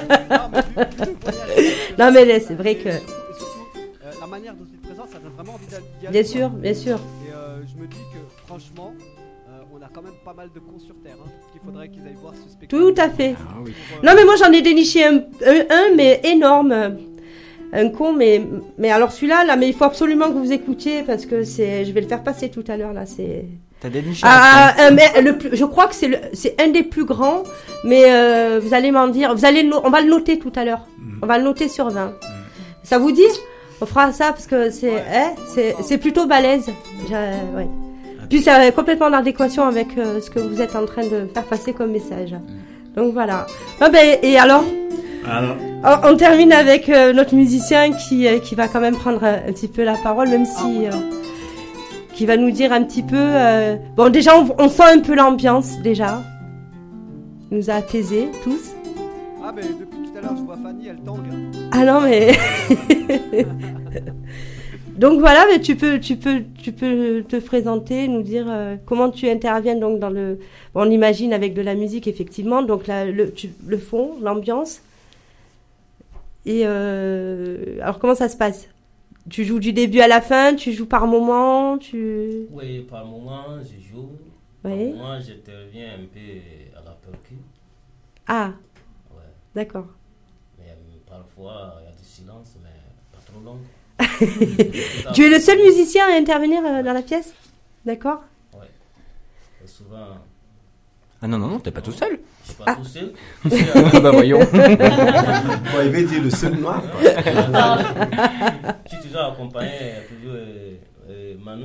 Non mais c'est vrai que. Et surtout, la manière dont il est présent, ça donne vraiment envie d'y aller. Bien sûr, bien sûr. Et je me dis que franchement. On a quand même pas mal de cons sur terre, hein, qu'il faudrait qu'ils aillent voir ce spectacle. Tout à fait. Non mais moi j'en ai déniché un mais énorme. un con, mais alors celui-là, là, mais il faut absolument que vous écoutiez parce que je vais le faire passer tout à l'heure là. T'as déniché. Mais je crois que c'est un des plus grands, mais vous allez m'en dire, on va le noter tout à l'heure. On va le noter sur 20. Ça vous dit? On fera ça parce que c'est plutôt balèze. Ouais. Puis c'est complètement en adéquation avec ce que vous êtes en train de faire passer comme message. Donc voilà. Et alors, on termine avec notre musicien qui va quand même prendre un petit peu la parole, même si qui va nous dire un petit peu. Bon, déjà on sent un peu l'ambiance déjà. Il nous a apaisés tous. Ah ben depuis tout à l'heure je vois Fanny, elle tangue. Ah non mais. Donc voilà, mais tu peux te présenter, nous dire comment tu interviens donc dans le. Bon, on imagine avec de la musique effectivement, donc le fond, l'ambiance. Et alors comment ça se passe? Tu joues du début à la fin, tu joues par moment, Oui, par moment je joue. Oui. Par moment j'interviens un peu à la percu. Ah. Ouais. D'accord. Mais parfois il y a du silence, mais pas trop long. Tu es le seul musicien à intervenir dans la pièce? D'accord. Ouais. Et souvent. Ah non, t'es pas tout seul. Je suis pas tout seul. Bah voyons. Bon, il veut dire le seul noir. Je suis toujours accompagné, toujours Manu,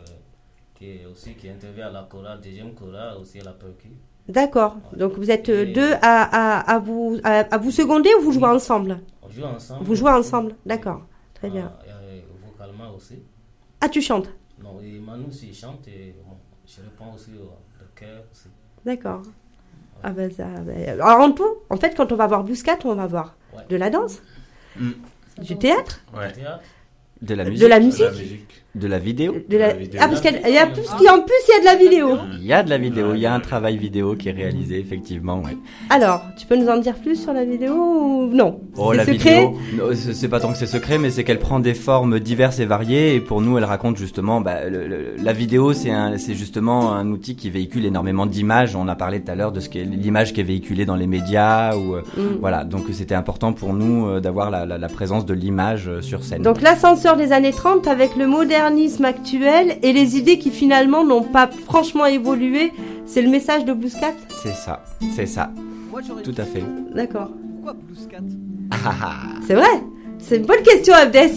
qui intervient à la chorale, deuxième chorale, aussi à la percu. D'accord. Donc vous êtes deux à vous seconder ou vous jouez ensemble? On joue ensemble. Vous jouez ensemble, d'accord. Très bien. Vocalement aussi. Ah, tu chantes? Non, et Manu aussi il chante et bon, je réponds aussi au cœur aussi. D'accord. Ouais. Ah ben ça. Alors en tout, en fait, quand on va voir Blues Cat, on va voir de la danse, du théâtre, de la musique, de la musique. De la vidéo. Ah, parce qu'il y a plus, en plus, il y a de la vidéo. Il y a de la vidéo, il y a un travail vidéo qui est réalisé, effectivement, ouais. Alors, tu peux nous en dire plus sur la vidéo ou non? Oh, la vidéo, c'est pas tant que c'est secret, mais c'est qu'elle prend des formes diverses et variées, et pour nous, elle raconte justement, la vidéo, c'est justement un outil qui véhicule énormément d'images. On a parlé tout à l'heure de l'image qui est véhiculée dans les médias, ou, voilà. Donc, c'était important pour nous d'avoir la présence de l'image sur scène. Donc, l'ascenseur des années 30 avec le modernisme actuel et les idées qui finalement n'ont pas franchement évolué, c'est le message de Blues Cat? C'est ça. Moi, tout à fait. D'accord. Pourquoi Blues Cat? C'est vrai. C'est une bonne question, Abdes.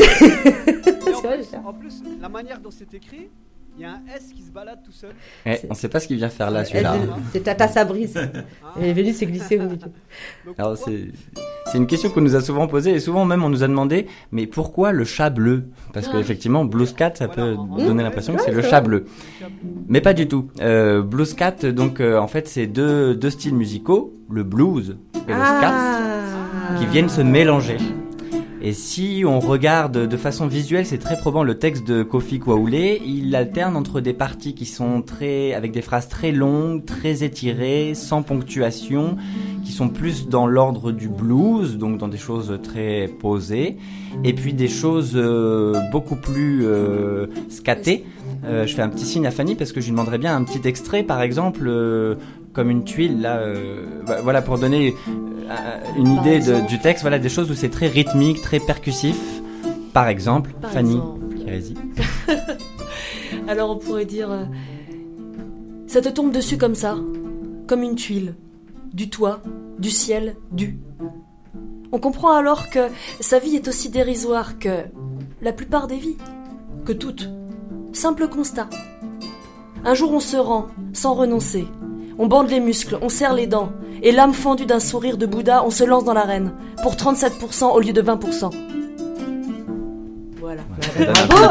En plus, la manière dont c'est écrit, il y a un S qui se balade tout seul. On sait pas ce qu'il vient faire là, celui-là. C'est Tata Sabrise. Elle est venue, c'est glissé au milieu. Alors c'est une question qu'on nous a souvent posée et souvent même on nous a demandé, mais pourquoi le chat bleu? Parce qu'effectivement, Blues Cat, ça peut donner l'impression que c'est le chat bleu. Mais pas du tout. Blues Cat, donc en fait, c'est deux styles musicaux, le blues et le scat, qui viennent se mélanger. Et si on regarde de façon visuelle, c'est très probant le texte de Kofi Kwaoulé, il alterne entre des parties qui sont avec des phrases très longues, très étirées, sans ponctuation, qui sont plus dans l'ordre du blues, donc dans des choses très posées, et puis des choses beaucoup plus scatées. Je fais un petit signe à Fanny parce que je lui demanderais bien un petit extrait, par exemple, comme une tuile, là, voilà, pour donner une idée du texte, voilà, des choses où c'est très rythmique, très percussif. Par exemple, Fanny, Kérési. Alors on pourrait dire, ça te tombe dessus comme ça, comme une tuile, du toit, du ciel, On comprend alors que sa vie est aussi dérisoire que la plupart des vies, que toutes. Simple constat. Un jour on se rend, sans renoncer. On bande les muscles, on serre les dents. Et l'âme fendue d'un sourire de Bouddha, on se lance dans l'arène. Pour 37% au lieu de 20%. Voilà. Bravo.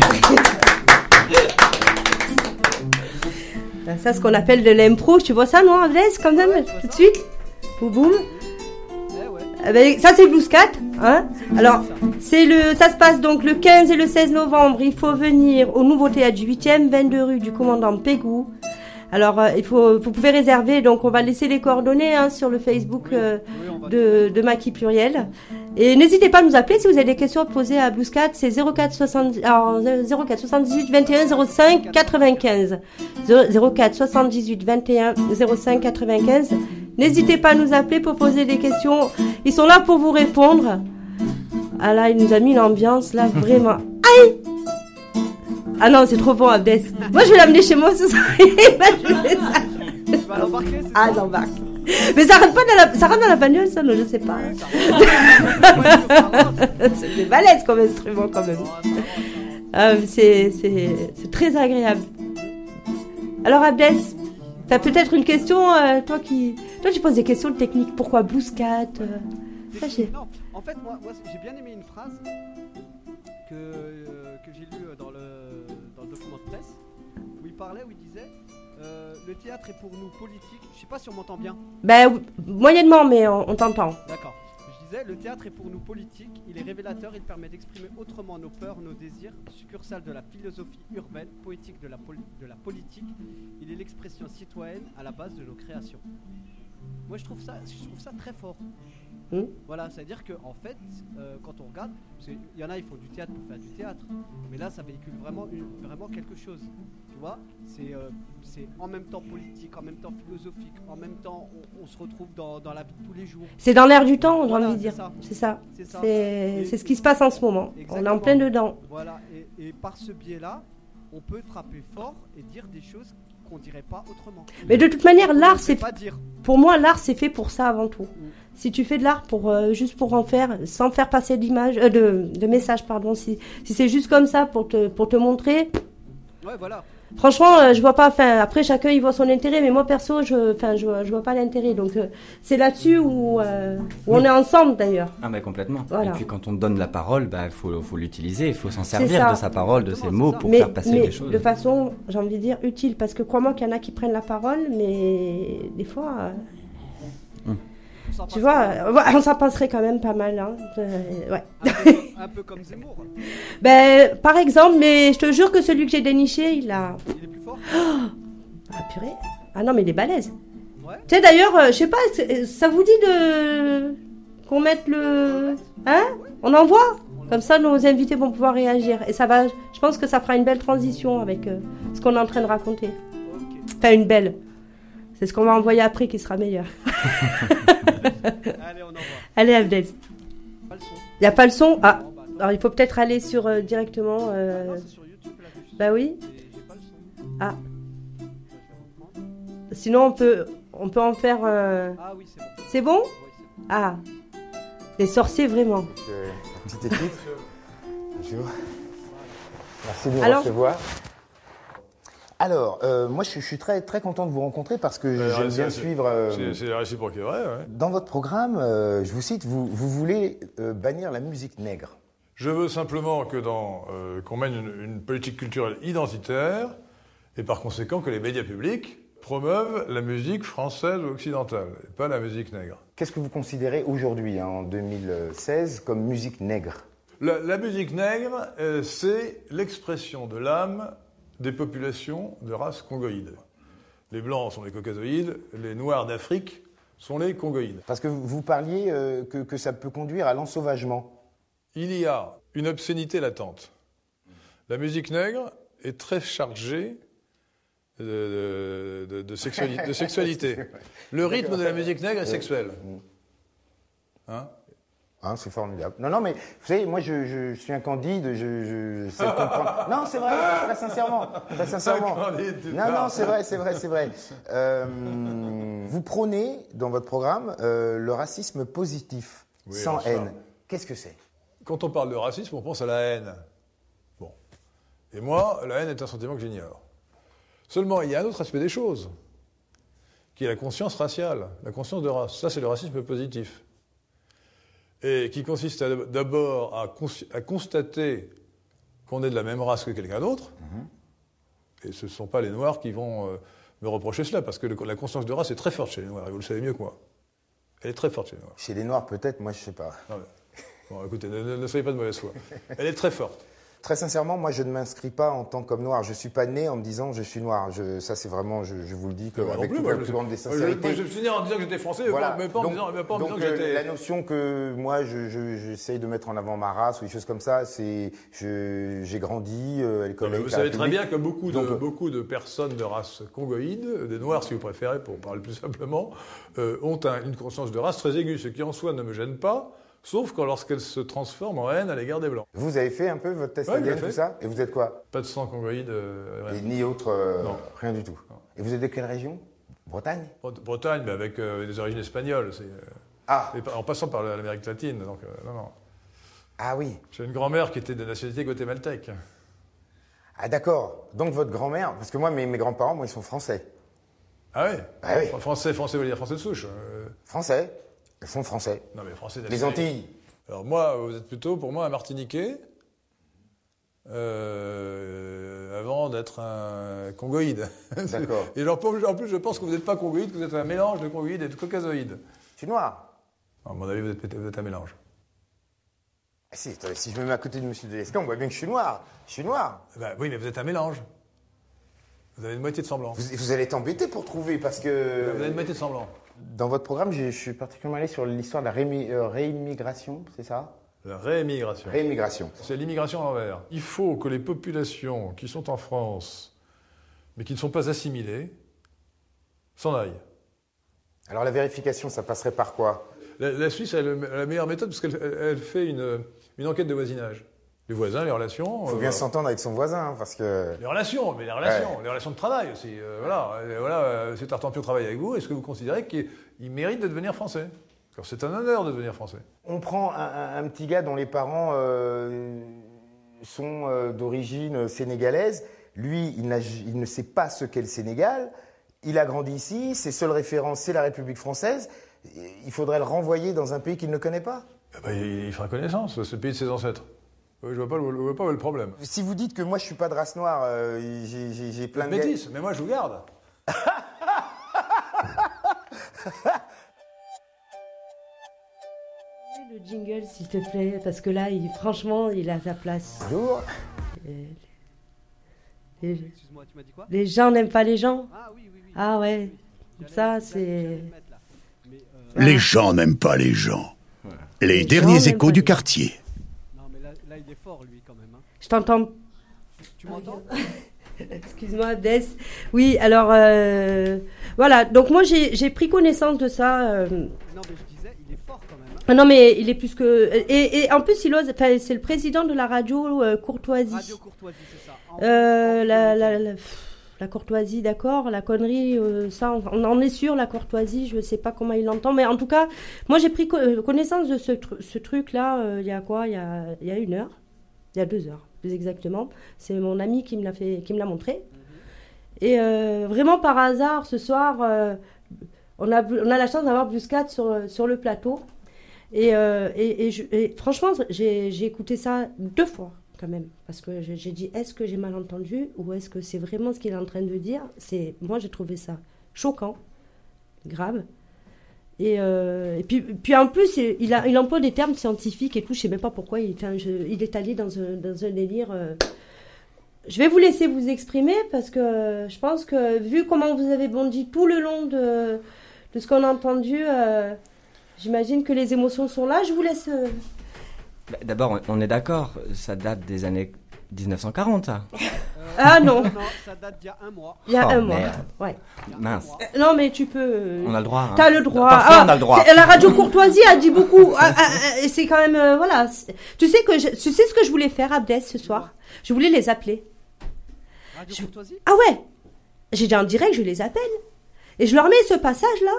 Ça, ce qu'on appelle de l'impro, tu vois ça, non, Ablaise, quand même, tout de suite? Boum. Ça c'est Blues Cat, hein. Alors ça se passe donc le 15 et le 16 novembre. Il faut venir au nouveau théâtre du 8e, 22 rue du commandant Pégou. Alors vous pouvez réserver, donc on va laisser les coordonnées sur le Facebook de Maquis Pluriel. Et n'hésitez pas à nous appeler si vous avez des questions à poser à Blues Cat, c'est 04 78 21 05 95. 04 78 21 05 95. N'hésitez pas à nous appeler pour poser des questions. Ils sont là pour vous répondre. Ah là, il nous a mis l'ambiance, là, vraiment. Aïe! Ah non, c'est trop bon, Abdès. Moi, je vais l'amener chez moi ce soir. Tu vas l'embarquer, c'est ça? Ah, j'embarque. Mais ça rentre dans la bagnole, ça, non, je sais pas. C'est balèze comme instrument, quand même. C'est très agréable. Alors, Abdès, t'as peut-être une question, toi, tu poses des questions techniques. Pourquoi Blues Cat Non, en fait, moi j'ai bien aimé une phrase que j'ai lue dans le document de presse, où il disait le théâtre est pour nous politique. Je sais pas si on m'entend bien. Ben, moyennement, mais on t'entend. D'accord. Je disais, le théâtre est pour nous politique, il est révélateur, il permet d'exprimer autrement nos peurs, nos désirs, succursale de la philosophie urbaine, poétique de la politique, il est l'expression citoyenne à la base de nos créations. Moi je trouve ça très fort. Voilà, c'est-à-dire que en fait, quand on regarde, il y en a, ils font du théâtre pour faire du théâtre, mais là ça véhicule vraiment quelque chose. Tu vois, c'est en même temps politique, en même temps philosophique, en même temps on se retrouve dans la vie de tous les jours. C'est dans l'air du temps, j'ai envie de dire. C'est ça. C'est ce qui se passe en ce moment. Exactement. On est en plein dedans. Voilà, et par ce biais-là, on peut frapper fort et dire des choses qu'on dirait pas autrement. Mais de toute manière, l'art, pour moi, l'art, c'est fait pour ça avant tout. Si tu fais de l'art juste pour en faire, sans faire passer d'image, de message, pardon, si c'est juste comme ça pour te montrer. Ouais, voilà. Franchement, je vois pas. Enfin, après chacun il voit son intérêt, mais moi perso, je vois pas l'intérêt. Donc c'est là-dessus où on est ensemble d'ailleurs. Ah mais complètement. Voilà. Et puis quand on donne la parole, faut l'utiliser, il faut s'en servir de sa parole, de ses mots pour faire passer des choses. De façon, j'ai envie de dire utile, parce que crois-moi qu'il y en a qui prennent la parole, mais des fois. Tu vois, on s'en passerait quand même pas mal. Hein. Ouais. Un peu comme Zemmour. Ben, par exemple, mais je te jure que celui que j'ai déniché, il est plus fort. Ah purée. Ah non, mais il est balèze. Ouais. Tu sais d'ailleurs, je sais pas, ça vous dit qu'on mette le... Hein? On envoie? Comme ça, nos invités vont pouvoir réagir. Et ça va, je pense que ça fera une belle transition avec ce qu'on est en train de raconter. Okay. Enfin, une belle. C'est ce qu'on va envoyer après qui sera meilleur. Allez, on envoie. Allez, Abdel. Pas le son. Il n'y a pas le son? Ah, alors il faut peut-être aller sur directement. Non, c'est sur YouTube, là, bah oui. J'ai pas le son. Ah. Sinon, on peut en faire. Ah oui, c'est bon. C'est bon? Oui, c'est bon. Ah. Les sorciers, vraiment. Petite équipe. Bonjour. Merci de nous recevoir. Alors, moi, je suis très, très content de vous rencontrer parce que j'aime bien suivre... c'est la réciproque, vrai, ouais. Dans votre programme, je vous cite, vous voulez bannir la musique nègre. Je veux simplement qu'on mène une politique culturelle identitaire et par conséquent que les médias publics promeuvent la musique française ou occidentale et pas la musique nègre. Qu'est-ce que vous considérez aujourd'hui, en 2016, comme musique nègre? La musique nègre, c'est l'expression de l'âme des populations de race congoïde. Les blancs sont les caucasoïdes, les noirs d'Afrique sont les congoïdes. Parce que vous parliez que ça peut conduire à l'ensauvagement. Il y a une obscénité latente. La musique nègre est très chargée de sexualité. Le rythme de la musique nègre est sexuel. Hein? Hein, c'est formidable. Non, mais vous savez, moi, je suis un candide, je sais comprendre. Non, c'est vrai, très sincèrement. Non, c'est vrai. Vous prônez, dans votre programme, le racisme positif, sans haine. Qu'est-ce que c'est? Quand on parle de racisme, on pense à la haine. Bon. Et moi, la haine est un sentiment que j'ignore. Seulement, il y a un autre aspect des choses, qui est la conscience raciale, la conscience de race. Ça, c'est le racisme positif. Et qui consiste d'abord à constater qu'on est de la même race que quelqu'un d'autre. Et ce ne sont pas les Noirs qui vont me reprocher cela, parce que la conscience de race est très forte chez les Noirs, et vous le savez mieux que moi. Elle est très forte chez les Noirs. Chez les Noirs, peut-être, moi, je ne sais pas. Non, mais, bon, écoutez, ne soyez pas de mauvaise foi. Elle est très forte. Très sincèrement, moi, je ne m'inscris pas en tant qu'homme noir. Je ne suis pas né en me disant je suis noir. Ça, c'est vraiment, je vous le dis, avec toute la plus grande des sincérités. Je me suis né en disant que j'étais français, voilà. mais pas en disant que j'étais... La notion que moi, j'essaye de mettre en avant ma race ou des choses comme ça, c'est... J'ai grandi à l'école... Vous savez très bien que beaucoup de personnes de race congoïde, des Noirs si vous préférez, pour parler plus simplement, ont une conscience de race très aiguë, ce qui en soi ne me gêne pas, sauf lorsqu'elle se transforme en haine à l'égard des Blancs. Vous avez fait un peu votre test ADN, tout ça? Et vous êtes quoi? Pas de sang congoïde. Et ni autre, rien du tout. Non. Et vous êtes de quelle région? Bretagne? Bretagne, mais avec des origines espagnoles. En passant par l'Amérique latine, donc non. Ah oui. J'ai une grand-mère qui était de nationalité guatémaltèque. Ah d'accord. Donc votre grand-mère, parce que moi, mes grands-parents, ils sont français. Ah oui? Ah oui. Français veut dire français de souche. Français. Ils sont français. Non mais français. Les Antilles. Alors moi, vous êtes plutôt pour moi un Martiniquais, avant d'être un congoïde. D'accord. Et en plus, je pense que vous n'êtes pas congoïde, que vous êtes un mélange de congoïde et de caucasoïde. Je suis noir. À mon avis, vous êtes un mélange. Ah si je me mets à côté de M. Delescq, on voit bien que je suis noir. Je suis noir. Oui, mais vous êtes un mélange. Vous avez une moitié de semblant. Vous allez t'embêter pour trouver, parce que... Vous avez une moitié de semblant. Dans votre programme, je suis particulièrement allé sur l'histoire de la réimmigration, c'est ça? La réémigration. Réimmigration. C'est l'immigration à l'envers. Il faut que les populations qui sont en France, mais qui ne sont pas assimilées, s'en aillent. Alors la vérification, ça passerait par quoi? La Suisse a la meilleure méthode parce qu'elle fait une enquête de voisinage. Les voisins, les relations... Il faut bien s'entendre avec son voisin, parce que... Les relations de travail aussi. Si Tartampion travaille avec vous, est-ce que vous considérez qu'il mérite de devenir français? Car c'est un honneur de devenir français. On prend un petit gars dont les parents sont d'origine sénégalaise. Lui, il ne sait pas ce qu'est le Sénégal. Il a grandi ici. Ses seules références, c'est la République française. Il faudrait le renvoyer dans un pays qu'il ne connaît pas. Il fera connaissance, c'est le pays de ses ancêtres. Je ne vois pas où est le problème. Si vous dites que moi je suis pas de race noire, j'ai plein de métis, mais moi je vous garde. Le jingle, s'il te plaît, parce que là, franchement, il a sa place. Bonjour. Excuse-moi, tu m'as dit quoi? Les gens n'aiment pas les gens. Ah oui. Ah ouais. Ça, c'est... Les gens n'aiment pas les gens. Les derniers échos du quartier. Non, mais là, il est fort, lui, quand même. Hein. Je t'entends. Tu m'entends? Excuse-moi, Des. Oui, alors, voilà. Donc, moi, j'ai pris connaissance de ça. Non, mais je disais, il est fort, quand même. Hein. Ah non, mais il est plus que... Et en plus, c'est le président de la radio Courtoisie. Radio Courtoisie, c'est ça. La courtoisie, d'accord, la connerie, ça, on en est sûr, la courtoisie, je ne sais pas comment il l'entend, mais en tout cas, moi j'ai pris connaissance de ce truc-là, il y a quoi? Il y a 1 heure, il y a 2 heures, plus exactement. C'est mon ami qui me l'a montré. Et vraiment par hasard, ce soir, on a la chance d'avoir Buscat sur le plateau. Et franchement, j'ai écouté ça 2 fois. Quand même, parce que j'ai dit, est-ce que j'ai mal entendu ou est-ce que c'est vraiment ce qu'il est en train de dire? Moi, j'ai trouvé ça choquant, grave. Et puis en plus, il emploie des termes scientifiques et tout, je sais même pas pourquoi. Il est allé dans un délire. Je vais vous laisser vous exprimer parce que je pense que, vu comment vous avez bondi tout le long de ce qu'on a entendu, j'imagine que les émotions sont là. Je vous laisse... D'abord, on est d'accord, ça date des années 1940, ça. Ah non. Non, ça date d'il y a 1 mois. Il y a 1 mois, merde. ouais. Mince. Non, mais tu peux... On a le droit. Hein. T'as le droit. Parfois, on a le droit. La radio Courtoisie a dit beaucoup. Et c'est quand même... voilà. Tu sais ce que je voulais faire, Abdès, ce soir? Je voulais les appeler. Radio Courtoisie? Ah ouais. J'ai dit en direct, je les appelle. Et je leur mets ce passage-là.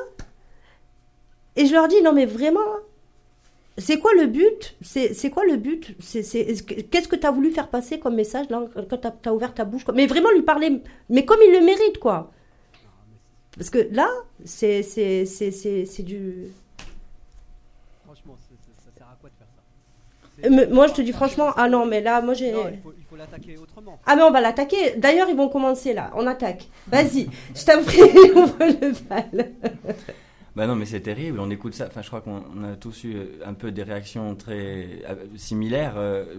Et je leur dis, non mais vraiment... C'est quoi le but? C'est quoi le but? Qu'est-ce que tu as voulu faire passer comme message là, quand tu as ouvert ta bouche? Mais vraiment lui parler, mais comme il le mérite, quoi. Parce que là, c'est du... Franchement, ça sert à quoi de faire ça? Moi, je te dis franchement, ah non, mais là, moi j'ai... Non, il faut l'attaquer autrement. Ah mais on va l'attaquer. D'ailleurs, ils vont commencer là. On attaque. Vas-y, je t'en prie, ouvre le bal. Bah non, mais c'est terrible, on écoute ça. Enfin, je crois qu'on a tous eu un peu des réactions très similaires.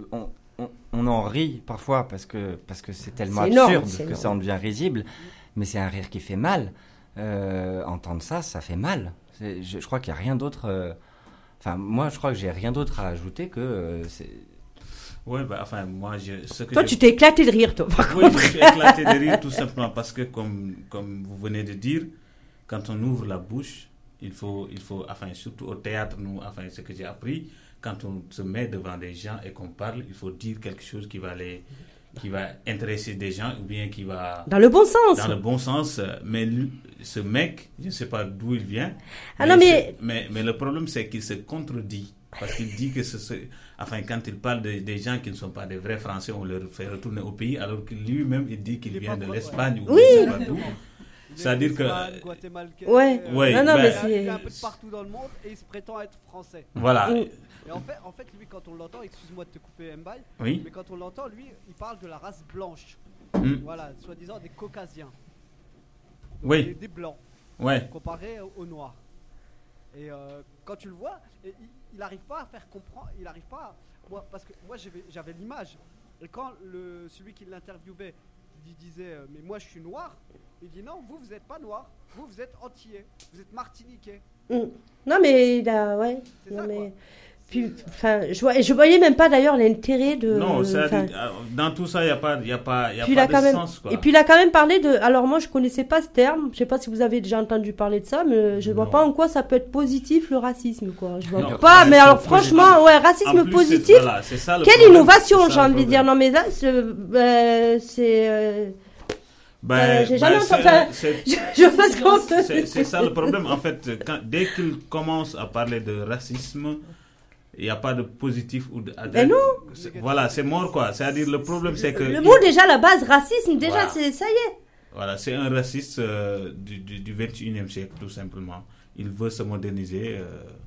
On en rit parfois parce que c'est tellement absurde que ça en devient risible. Mais c'est un rire qui fait mal. Entendre ça fait mal. Je crois qu'il n'y a rien d'autre... Enfin, moi, je crois que j'ai rien d'autre à ajouter que... Ouais, moi, tu t'es éclaté de rire, toi. Oui, je suis éclaté de rire tout simplement parce que, comme vous venez de dire, quand on ouvre la bouche... Il faut, surtout au théâtre, ce que j'ai appris, quand on se met devant des gens et qu'on parle, il faut dire quelque chose qui va intéresser des gens ou bien qui va... Dans le bon sens. Dans le bon sens. Mais ce mec, je ne sais pas d'où il vient. Mais le problème, c'est qu'il se contredit. Parce qu'il dit que quand il parle des gens qui ne sont pas des vrais Français, on leur fait retourner au pays, alors que lui-même, il dit qu'il vient de l'Espagne ou je ne sais pas d'où. C'est-à-dire que... Guatémaltais, mais c'est... un peu de partout dans le monde et il se prétend être français. Voilà. Et en fait, lui, quand on l'entend, excuse-moi de te couper, Mbaye, mais quand on l'entend, lui, il parle de la race blanche. Voilà, soi-disant des caucasiens. Oui. Des blancs. Ouais. Comparés aux noirs. Et quand tu le vois, il n'arrive pas à faire comprendre. Il n'arrive pas. Parce que moi, j'avais l'image. Et quand celui qui l'interviewait il disait mais moi je suis noir, il dit non, vous n'êtes pas noir, vous êtes antillais, vous êtes martiniquais. Non mais puis, je voyais même pas d'ailleurs l'intérêt de. Non, dans tout ça, il y a pas de sens, quoi. Et puis il a quand même parlé de. Alors moi, je connaissais pas ce terme. Je sais pas si vous avez déjà entendu parler de ça, mais je vois pas en quoi ça peut être positif le racisme, quoi. Je vois pas. Mais alors franchement, racisme positif. C'est ça, quelle innovation, j'ai envie de dire. Non mais là, j'ai jamais entendu. C'est ça le problème. En fait, dès qu'il commence à parler de racisme, il n'y a pas de positif ou de... Mais non. Voilà, c'est mort, quoi. C'est-à-dire, le problème, c'est que... Le mot, déjà, la base, racisme, déjà, ça y est. Voilà, c'est un raciste du 21e siècle, tout simplement. Il veut se moderniser,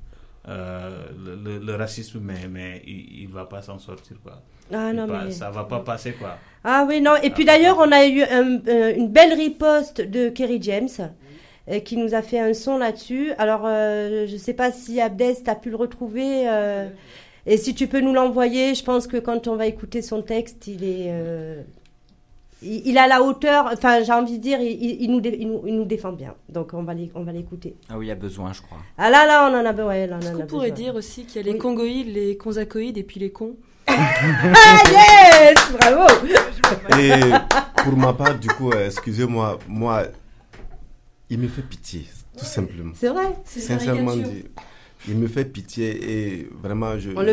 le racisme, mais il ne va pas s'en sortir, quoi. Ah, non, mais... Ça ne va pas passer, quoi. Ah oui, non. Et puis, d'ailleurs, on a eu une belle riposte de Kerry James, qui nous a fait un son là-dessus. Alors, je ne sais pas si Abdès, tu as pu le retrouver. Et si tu peux nous l'envoyer, je pense que quand on va écouter son texte, il est à la hauteur. Enfin, j'ai envie de dire, il nous défend bien. Donc, on va l'écouter. Ah oui, il y a besoin, je crois. Ah là, on en a besoin. Est-ce qu'on pourrait dire aussi qu'il y a les congoïdes, les konzakoïdes et puis les cons? Ah yes, bravo. Et pour ma part, du coup, excusez-moi, moi... Il me fait pitié, tout simplement. C'est vrai. Sincèrement dit, il me fait pitié et vraiment,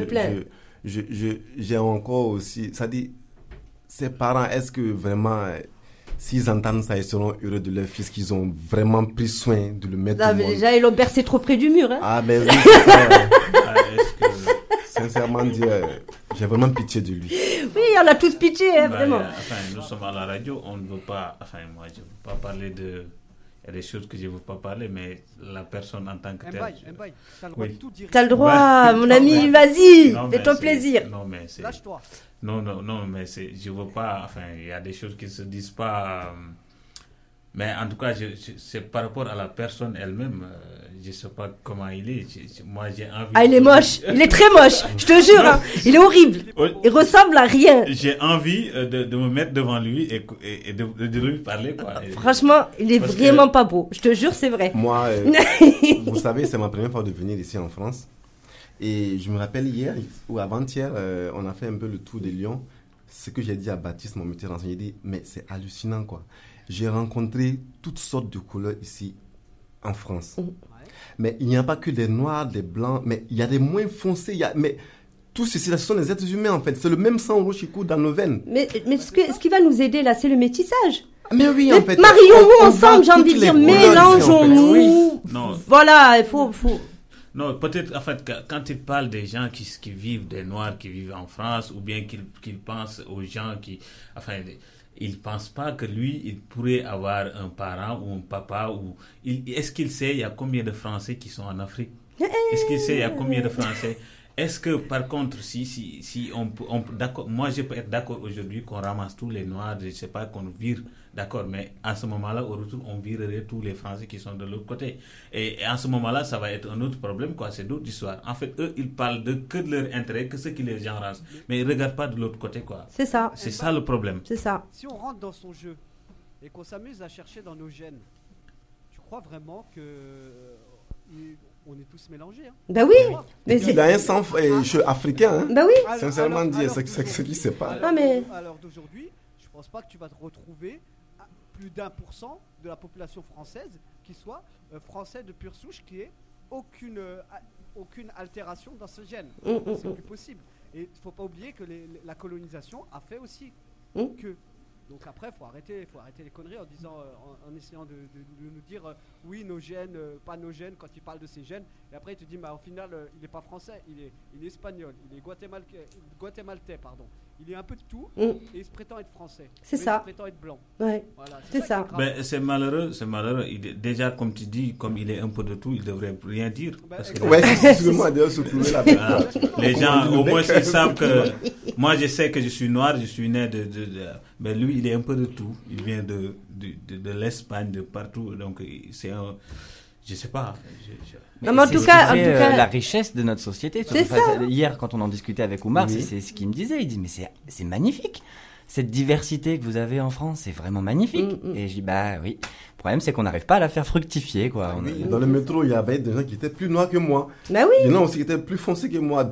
j'ai encore aussi... Ça dit, ses parents, est-ce que vraiment, s'ils entendent ça, ils seront heureux de leur fils, qu'ils ont vraiment pris soin de le mettre au monde. Déjà, ils l'ont bercé trop près du mur. Hein. Ah, mais oui, c'est ça. Sincèrement dit, j'ai vraiment pitié de lui. Oui, on a tous pitié, hein, vraiment. Nous sommes à la radio, on ne veut pas... moi, je ne veux pas parler de... Il y a des choses que je ne veux pas parler, mais la personne en tant que telle... Mbaye, tu as le droit de tout dire. Tu as le droit, mon ami, vas-y, fais-toi plaisir. Non, mais c'est... Lâche-toi. Non, mais je ne veux pas... il y a des choses qui ne se disent pas... mais en tout cas, c'est par rapport à la personne elle-même. Je ne sais pas comment il est. Moi, j'ai envie... Ah, il est moche. Il est très moche. Je te jure. Hein. Il est horrible. Il ressemble à rien. J'ai envie de me mettre devant lui et de lui parler, quoi. Franchement, il est vraiment pas beau. Je te jure, c'est vrai. Moi, vous savez, c'est ma première fois de venir ici en France. Et je me rappelle hier ou avant-hier, on a fait un peu le tour de Lyon. Ce que j'ai dit à Baptiste, mon metteur en scène, il dit, mais c'est hallucinant, quoi. J'ai rencontré toutes sortes de couleurs ici en France. Mais il n'y a pas que des noirs, des blancs, mais il y a des moins foncés. Mais tout ceci, ce sont des êtres humains, en fait. C'est le même sang rouge qui coule dans nos veines. Mais ce qui va nous aider, là, c'est le métissage. Mais oui, en fait. Marions-nous ensemble, j'ai envie de dire. Mélangeons-nous. Oui. Non. Voilà, il faut... Non, peut-être, en fait, quand il parle des gens qui vivent, des Noirs qui vivent en France, ou bien qu'il pense aux gens qui... il ne pense pas que lui, il pourrait avoir un parent ou un papa. Est-ce qu'il sait il y a combien de Français qui sont en Afrique? Est-ce qu'il sait il y a combien de Français? Est-ce que, par contre, si on d'accord, moi je peux être d'accord aujourd'hui qu'on ramasse tous les Noirs, je ne sais pas, qu'on vire, d'accord, mais à ce moment-là, au retour, on virerait tous les Français qui sont de l'autre côté. Et à ce moment-là, ça va être un autre problème, quoi, c'est d'autres histoires. En fait, eux, ils parlent que de leur intérêt, que ce qui les enrage, mais ils ne regardent pas de l'autre côté, quoi. C'est ça. C'est ça le problème. C'est ça. Si on rentre dans son jeu et qu'on s'amuse à chercher dans nos gènes, tu crois vraiment que... on est tous mélangés. Hein. Ben oui. Mais il a un sang africain. Hein. Ben oui. Sincèrement dit, c'est ce qui se passe. Alors d'aujourd'hui, je pense pas que tu vas te retrouver à plus d'1% de la population française qui soit français de pure souche, qui ait aucune altération dans ce gène. C'est plus possible. Et il ne faut pas oublier que la colonisation a fait aussi que. Donc après, faut arrêter les conneries en disant, en essayant de nous dire oui, nos gènes, pas nos gènes, quand il parle de ces gènes. Et après, il te dit, au final, il n'est pas français, il est espagnol, il est guatémaltais, pardon. Il est un peu de tout et il se prétend être français. C'est ça. Il se prétend être blanc. Ouais. Voilà, c'est ça. C'est malheureux. Déjà, comme tu dis, comme il est un peu de tout, il ne devrait rien dire. Excuse-moi de souffler la les gens, au moins, ils savent que moi, je sais que je suis noir, je suis né mais lui, il est un peu de tout. Il vient de l'Espagne, de partout. Donc, c'est un... Je sais pas. Mais en tout cas, la richesse de notre société. C'est ça. Hier, quand on en discutait avec Oumar, c'est ce qu'il me disait. Il dit, mais c'est magnifique. Cette diversité que vous avez en France, c'est vraiment magnifique. Et je dis, bah oui. Le problème, c'est qu'on n'arrive pas à la faire fructifier, quoi. Dans le métro, il y avait des gens qui étaient plus noirs que moi. Bah oui. Il y en a aussi qui étaient plus foncés que moi.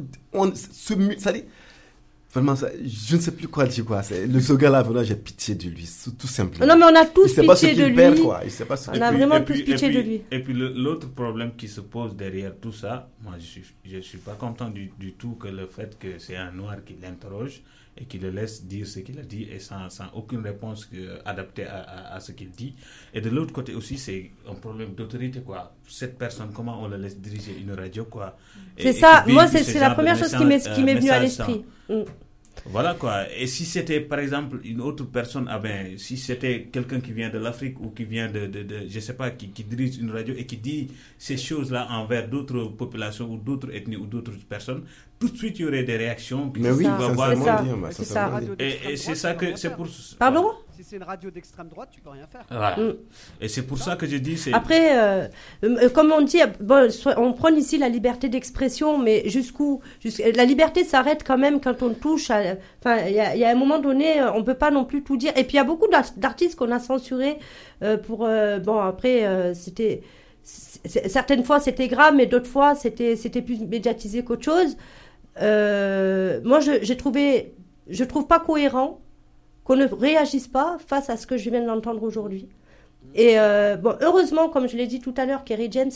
Vraiment, je ne sais plus quoi dire, quoi. Ce gars-là, vraiment, j'ai pitié de lui, tout simplement. Non, mais on a tous pitié de lui. Perd, quoi. Il sait pas ce on a vraiment tous pitié de lui. Et puis l'autre problème qui se pose derrière tout ça, moi, je suis pas content du tout que le fait que c'est un noir qui l'interroge et qui le laisse dire ce qu'il a dit et sans aucune réponse adaptée à ce qu'il dit. Et de l'autre côté aussi, c'est un problème d'autorité, quoi. Cette personne, comment on le laisse diriger une radio, quoi. C'est ça. Moi, c'est la première chose qui m'est venue à l'esprit. Voilà quoi. Et si c'était par exemple une autre personne, si c'était quelqu'un qui vient de l'Afrique ou qui vient de je sais pas, qui dirige une radio et qui dit ces choses-là envers d'autres populations ou d'autres ethnies ou d'autres personnes, tout de suite il y aurait des réactions. Mais oui, c'est ça. Et c'est ça que c'est pour. Pardon ? Si c'est une radio d'extrême droite, tu peux rien faire. Voilà. Et c'est pour ça que je dis. Après, comme on dit, on prône ici la liberté d'expression, mais jusqu'où la liberté s'arrête quand même quand on touche à. Enfin, il y a un moment donné, on peut pas non plus tout dire. Et puis il y a beaucoup d'artistes qu'on a censurés pour. Après, c'était. Certaines fois c'était grave, mais d'autres fois c'était plus médiatisé qu'autre chose. Moi, je trouve pas cohérent qu'on ne réagisse pas face à ce que je viens d'entendre aujourd'hui. Et heureusement, comme je l'ai dit tout à l'heure, Kerry James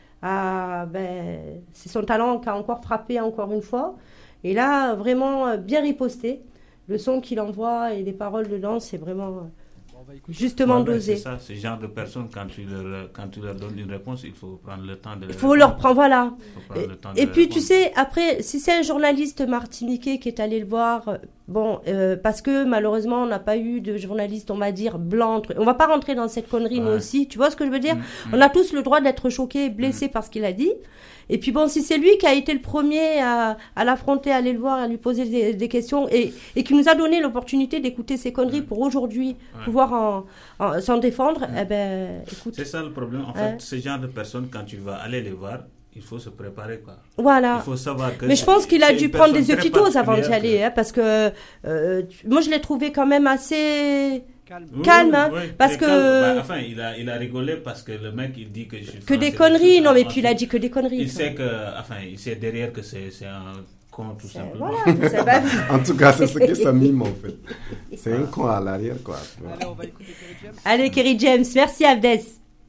c'est son talent qui a encore frappé encore une fois. Et là, vraiment bien riposté. Le son qu'il envoie et les paroles dedans, c'est vraiment justement dosé. C'est ça, ce genre de personnes, quand tu leur donnes une réponse, il faut prendre le temps de il faut leur prendre, voilà. Et puis, tu sais, après, si c'est un journaliste martiniquais qui est allé le voir, parce que malheureusement, on n'a pas eu de journaliste, on va dire, blanc. On va pas rentrer dans cette connerie, nous aussi. Tu vois ce que je veux dire ? On a tous le droit d'être choqués et blessés par ce qu'il a dit. Et puis si c'est lui qui a été le premier à l'affronter, à aller le voir, à lui poser des questions et qui nous a donné l'opportunité d'écouter ces conneries pour aujourd'hui pouvoir s'en défendre, écoute. C'est ça le problème. En fait, ce genre de personnes, quand tu vas aller les voir, il faut se préparer, quoi. Voilà. Il faut savoir que. Mais je pense qu'il a dû prendre des œuffitos avant d'y aller, parce que moi je l'ai trouvé quand même assez calme, parce que. Il a rigolé parce que le mec il dit que je suis que des conneries, non mais puis il a dit que des conneries. Il sait derrière que c'est un con tout simplement. Voilà, en tout cas, c'est ce que ça mime en fait. C'est un con à l'arrière, quoi. Allez, on va écouter Kerry James. Allez, Kerry James, merci Abdes.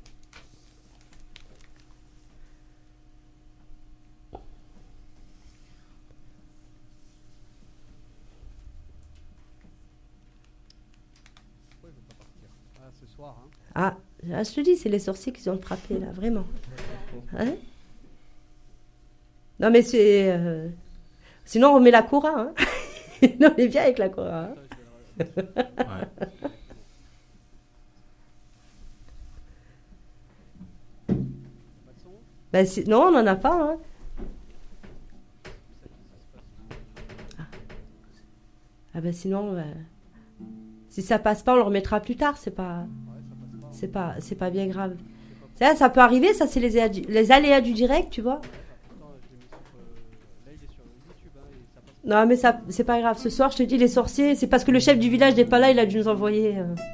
Ah, je te dis, c'est les sorciers qui ont frappé, là, vraiment. Hein? Non, mais c'est... Sinon, on met la Cora, hein. Non, on est bien avec la Cora, hein. Non, on n'en a pas, hein. Sinon... Si ça passe pas, on le remettra plus tard, c'est pas bien grave. Ça peut arriver, ça c'est les aléas du direct, tu vois. Non mais ça c'est pas grave. Ce soir je te dis les sorciers, c'est parce que le chef du village n'est pas là, il a dû nous envoyer.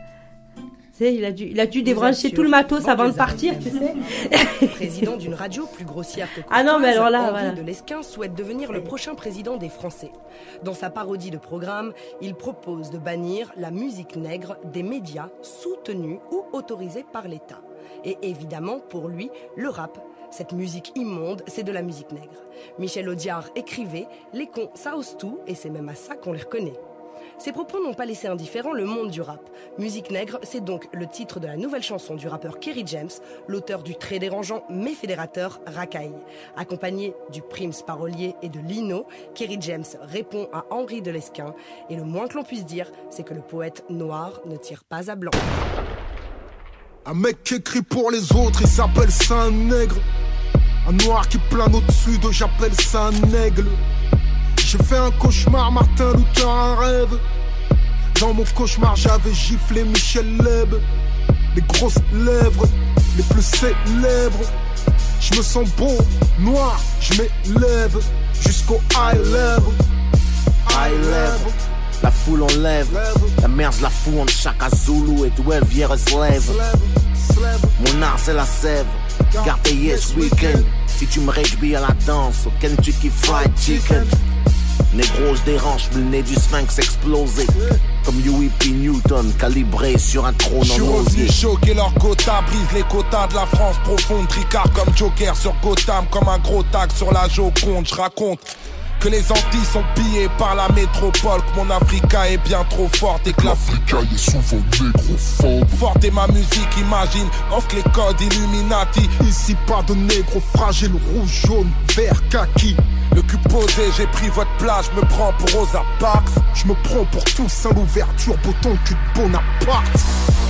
Il a dû débrancher tout le matos avant de partir, tu sais. Président d'une radio plus grossière que ah non mais alors là, Henri de Lesquin souhaite devenir le prochain président des Français. Dans sa parodie de programme, il propose de bannir la musique nègre des médias soutenus ou autorisés par l'État. Et évidemment, pour lui, le rap Cette musique immonde, c'est de la musique nègre. Michel Audiard écrivait « Les cons, ça ose tout » et c'est même à ça qu'on les reconnaît. Ces propos n'ont pas laissé indifférent le monde du rap. Musique nègre, c'est donc le titre de la nouvelle chanson du rappeur Kerry James, l'auteur du très dérangeant mais fédérateur Racaille. Accompagné du Prims parolier et de Lino, Kerry James répond à Henri de Lesquen et le moins que l'on puisse dire, c'est que le poète noir ne tire pas à blanc. Un mec qui écrit pour les autres, il s'appelle ça un nègre. Un noir qui plane au-dessus d'eux, j'appelle ça un aigle. J'ai fait un cauchemar, Martin Luther, un rêve. Dans mon cauchemar, j'avais giflé Michel Leb. Les grosses lèvres, les plus célèbres. Je me sens beau, noir, je m'élève jusqu'au high level. High level. La foule en lève, la merde la fout entre Chaka Zulu et d'où elle vient se lève. Mon art c'est la sève, garde tes yes weekend. Si tu me réjouis à la danse, au Kentucky Fried Chicken. Négro je dérange, le nez du sphinx explosé. Comme UEP Newton, calibré sur un trône en osier. Je suis revenu choquer leur quota, brise les quotas de la France profonde. Tricard comme Joker sur Gotham, comme un gros tag sur la Joconde. Je raconte que les Antilles sont pillées par la métropole, que mon Africa est bien trop forte et que l'Africa est souvent négrophobe. Forte est ma musique, imagine, offre les codes Illuminati. Ici pas de négro fragile, rouge, jaune, vert, kaki. Le cul posé, j'ai pris votre place, je me prends pour Rosa Parks. Je me prends pour tous à l'ouverture, bouton cul de Bonaparte.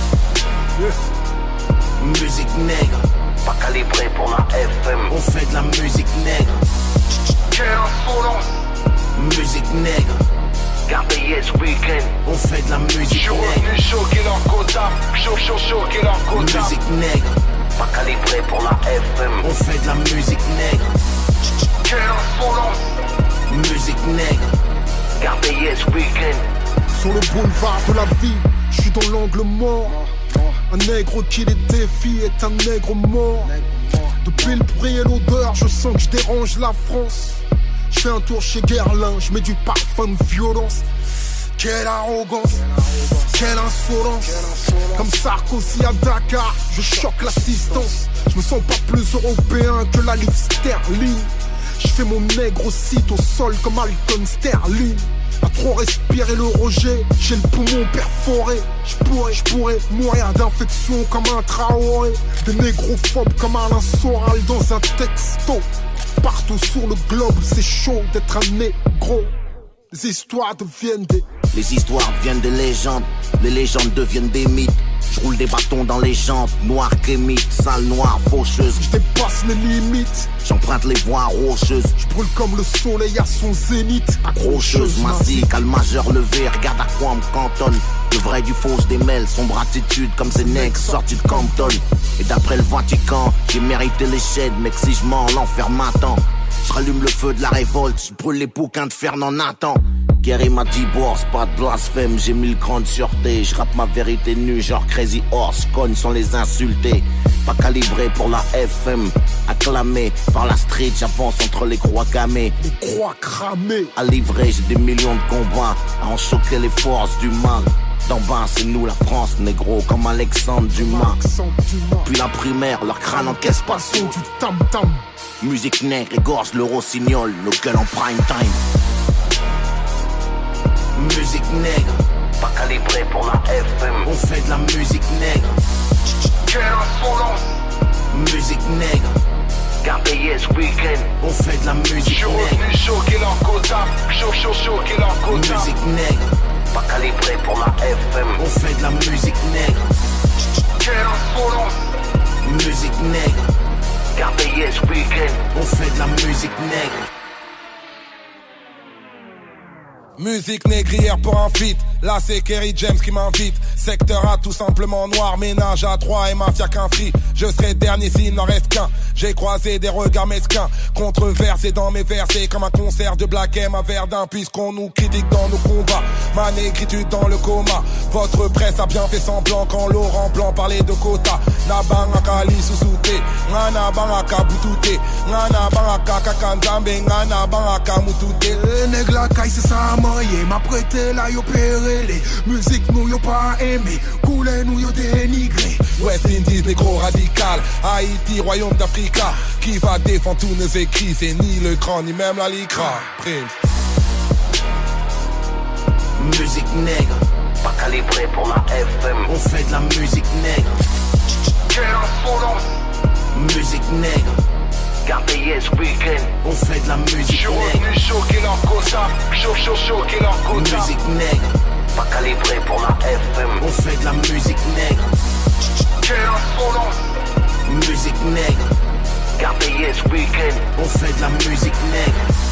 Musique nègre, pas calibré pour la FM. On fait de la musique nègre. Quelle insolence. Musique nègre, garde yes weekend. On fait de la musique nègre. Je suis revenu choquer leur quota, choquer leur quota. Musique nègre, pas calibré pour la FM. On fait de la musique nègre. Quelle insolence. Musique nègre, garde yes weekend. Sur le boulevard de la vie, je suis dans l'angle mort. Un nègre qui les défie est un nègre mort. Depuis le bruit et l'odeur, je sens que je dérange la France. Je fais un tour chez Guerlain, je mets du parfum de violence. Quelle arrogance, quelle insolence. Comme Sarkozy à Dakar, je choque l'assistance. Je me sens pas plus européen que la livre sterling. Je fais mon nègre au site au sol comme Alton Sterling. À trop respirer le rejet, j'ai le poumon perforé. Je pourrais mourir d'infection comme un Traoré. Des négrophobes comme Alain Soral dans un texto. Partout sur le globe, c'est chaud d'être un négro. Les histoires deviennent des... Les histoires deviennent des légendes. Les légendes deviennent des mythes. Je roule des bâtons dans les jantes. Noir kémite, sale noire, faucheuse. Je dépasse les limites. J'emprunte les voies rocheuses. Je brûle comme le soleil à son zénith. Accrocheuse, massique, à le majeur levé. Regarde à quoi on me cantonne. Le vrai du faux se démêle. Sombre attitude comme ces nègres sortis de Compton. Et d'après le Vatican, j'ai mérité les shades. Mec, si je mens, l'enfer m'attend. Je rallume le feu de la révolte. Je brûle les bouquins de Fernand Nathan. Kerry m'a dit bourse, pas de blasphème. J'ai mis le cran de sûreté. Je rappe ma vérité nue, genre Crazy Horse. Cogne sans les insulter. Pas calibré pour la FM. Acclamé par la street, j'avance entre les croix gammées. Les croix cramées. À livrer, j'ai des millions de combats. À en choquer les forces du mal. D'en bas, c'est nous la France, négro, comme Alexandre Dumas. Puis la primaire, leur crâne encaisse pas sous du tam-tam. Musique nègre égorge le rossignol, nos gueules en prime time. Musique nègre, pas calibré pour la FM. On fait de la musique nègre. Quelle insolence. Musique nègre, garde yes weekend. On fait de la musique nègre. Je suis revenu choquer leur quota, choquer leur quota. Musique nègre, pas calibré pour la FM. On fait de la musique nègre. Quelle insolence. Musique nègre, garde yes weekend. On fait de la musique nègre. Musique négrière pour un feat. Là c'est Kerry James qui m'invite. Secteur A tout simplement noir. Ménage à 3 et mafia qu'un free. Je serai dernier s'il n'en reste qu'un. J'ai croisé des regards mesquins. Controversés dans mes versets. Comme un concert de Black M à Verdun. Puisqu'on nous critique dans nos combats. Ma négritude dans le coma. Votre presse a bien fait semblant. Quand Laurent Blanc parlait de quota. Nabanaka li susute. Ngana banaka butute. Ngana banaka kakandambe. Ngana banaka mutute. Negla kai c'est ça moyen, m'a prêté là yo opéré les musiques nous yo pas aimé, coulé nous yo dénigré. West Indies, négro radical, Haïti, royaume d'Africa. Qui va défendre tous nos écrits, c'est ni le grand ni même la licra. Musique nègre, pas calibré pour la FM. On fait de la musique nègre. Quelle insolence. Musique nègre, gardez yes weekend. On fait de la musique nègre. Choquer leur quota, choquer leur quota. Musique nègre, pas calibré pour la FM. On fait de la musique nègre. Quelle insolence. Musique nègre, gardez yes weekend. On fait de la musique nègre.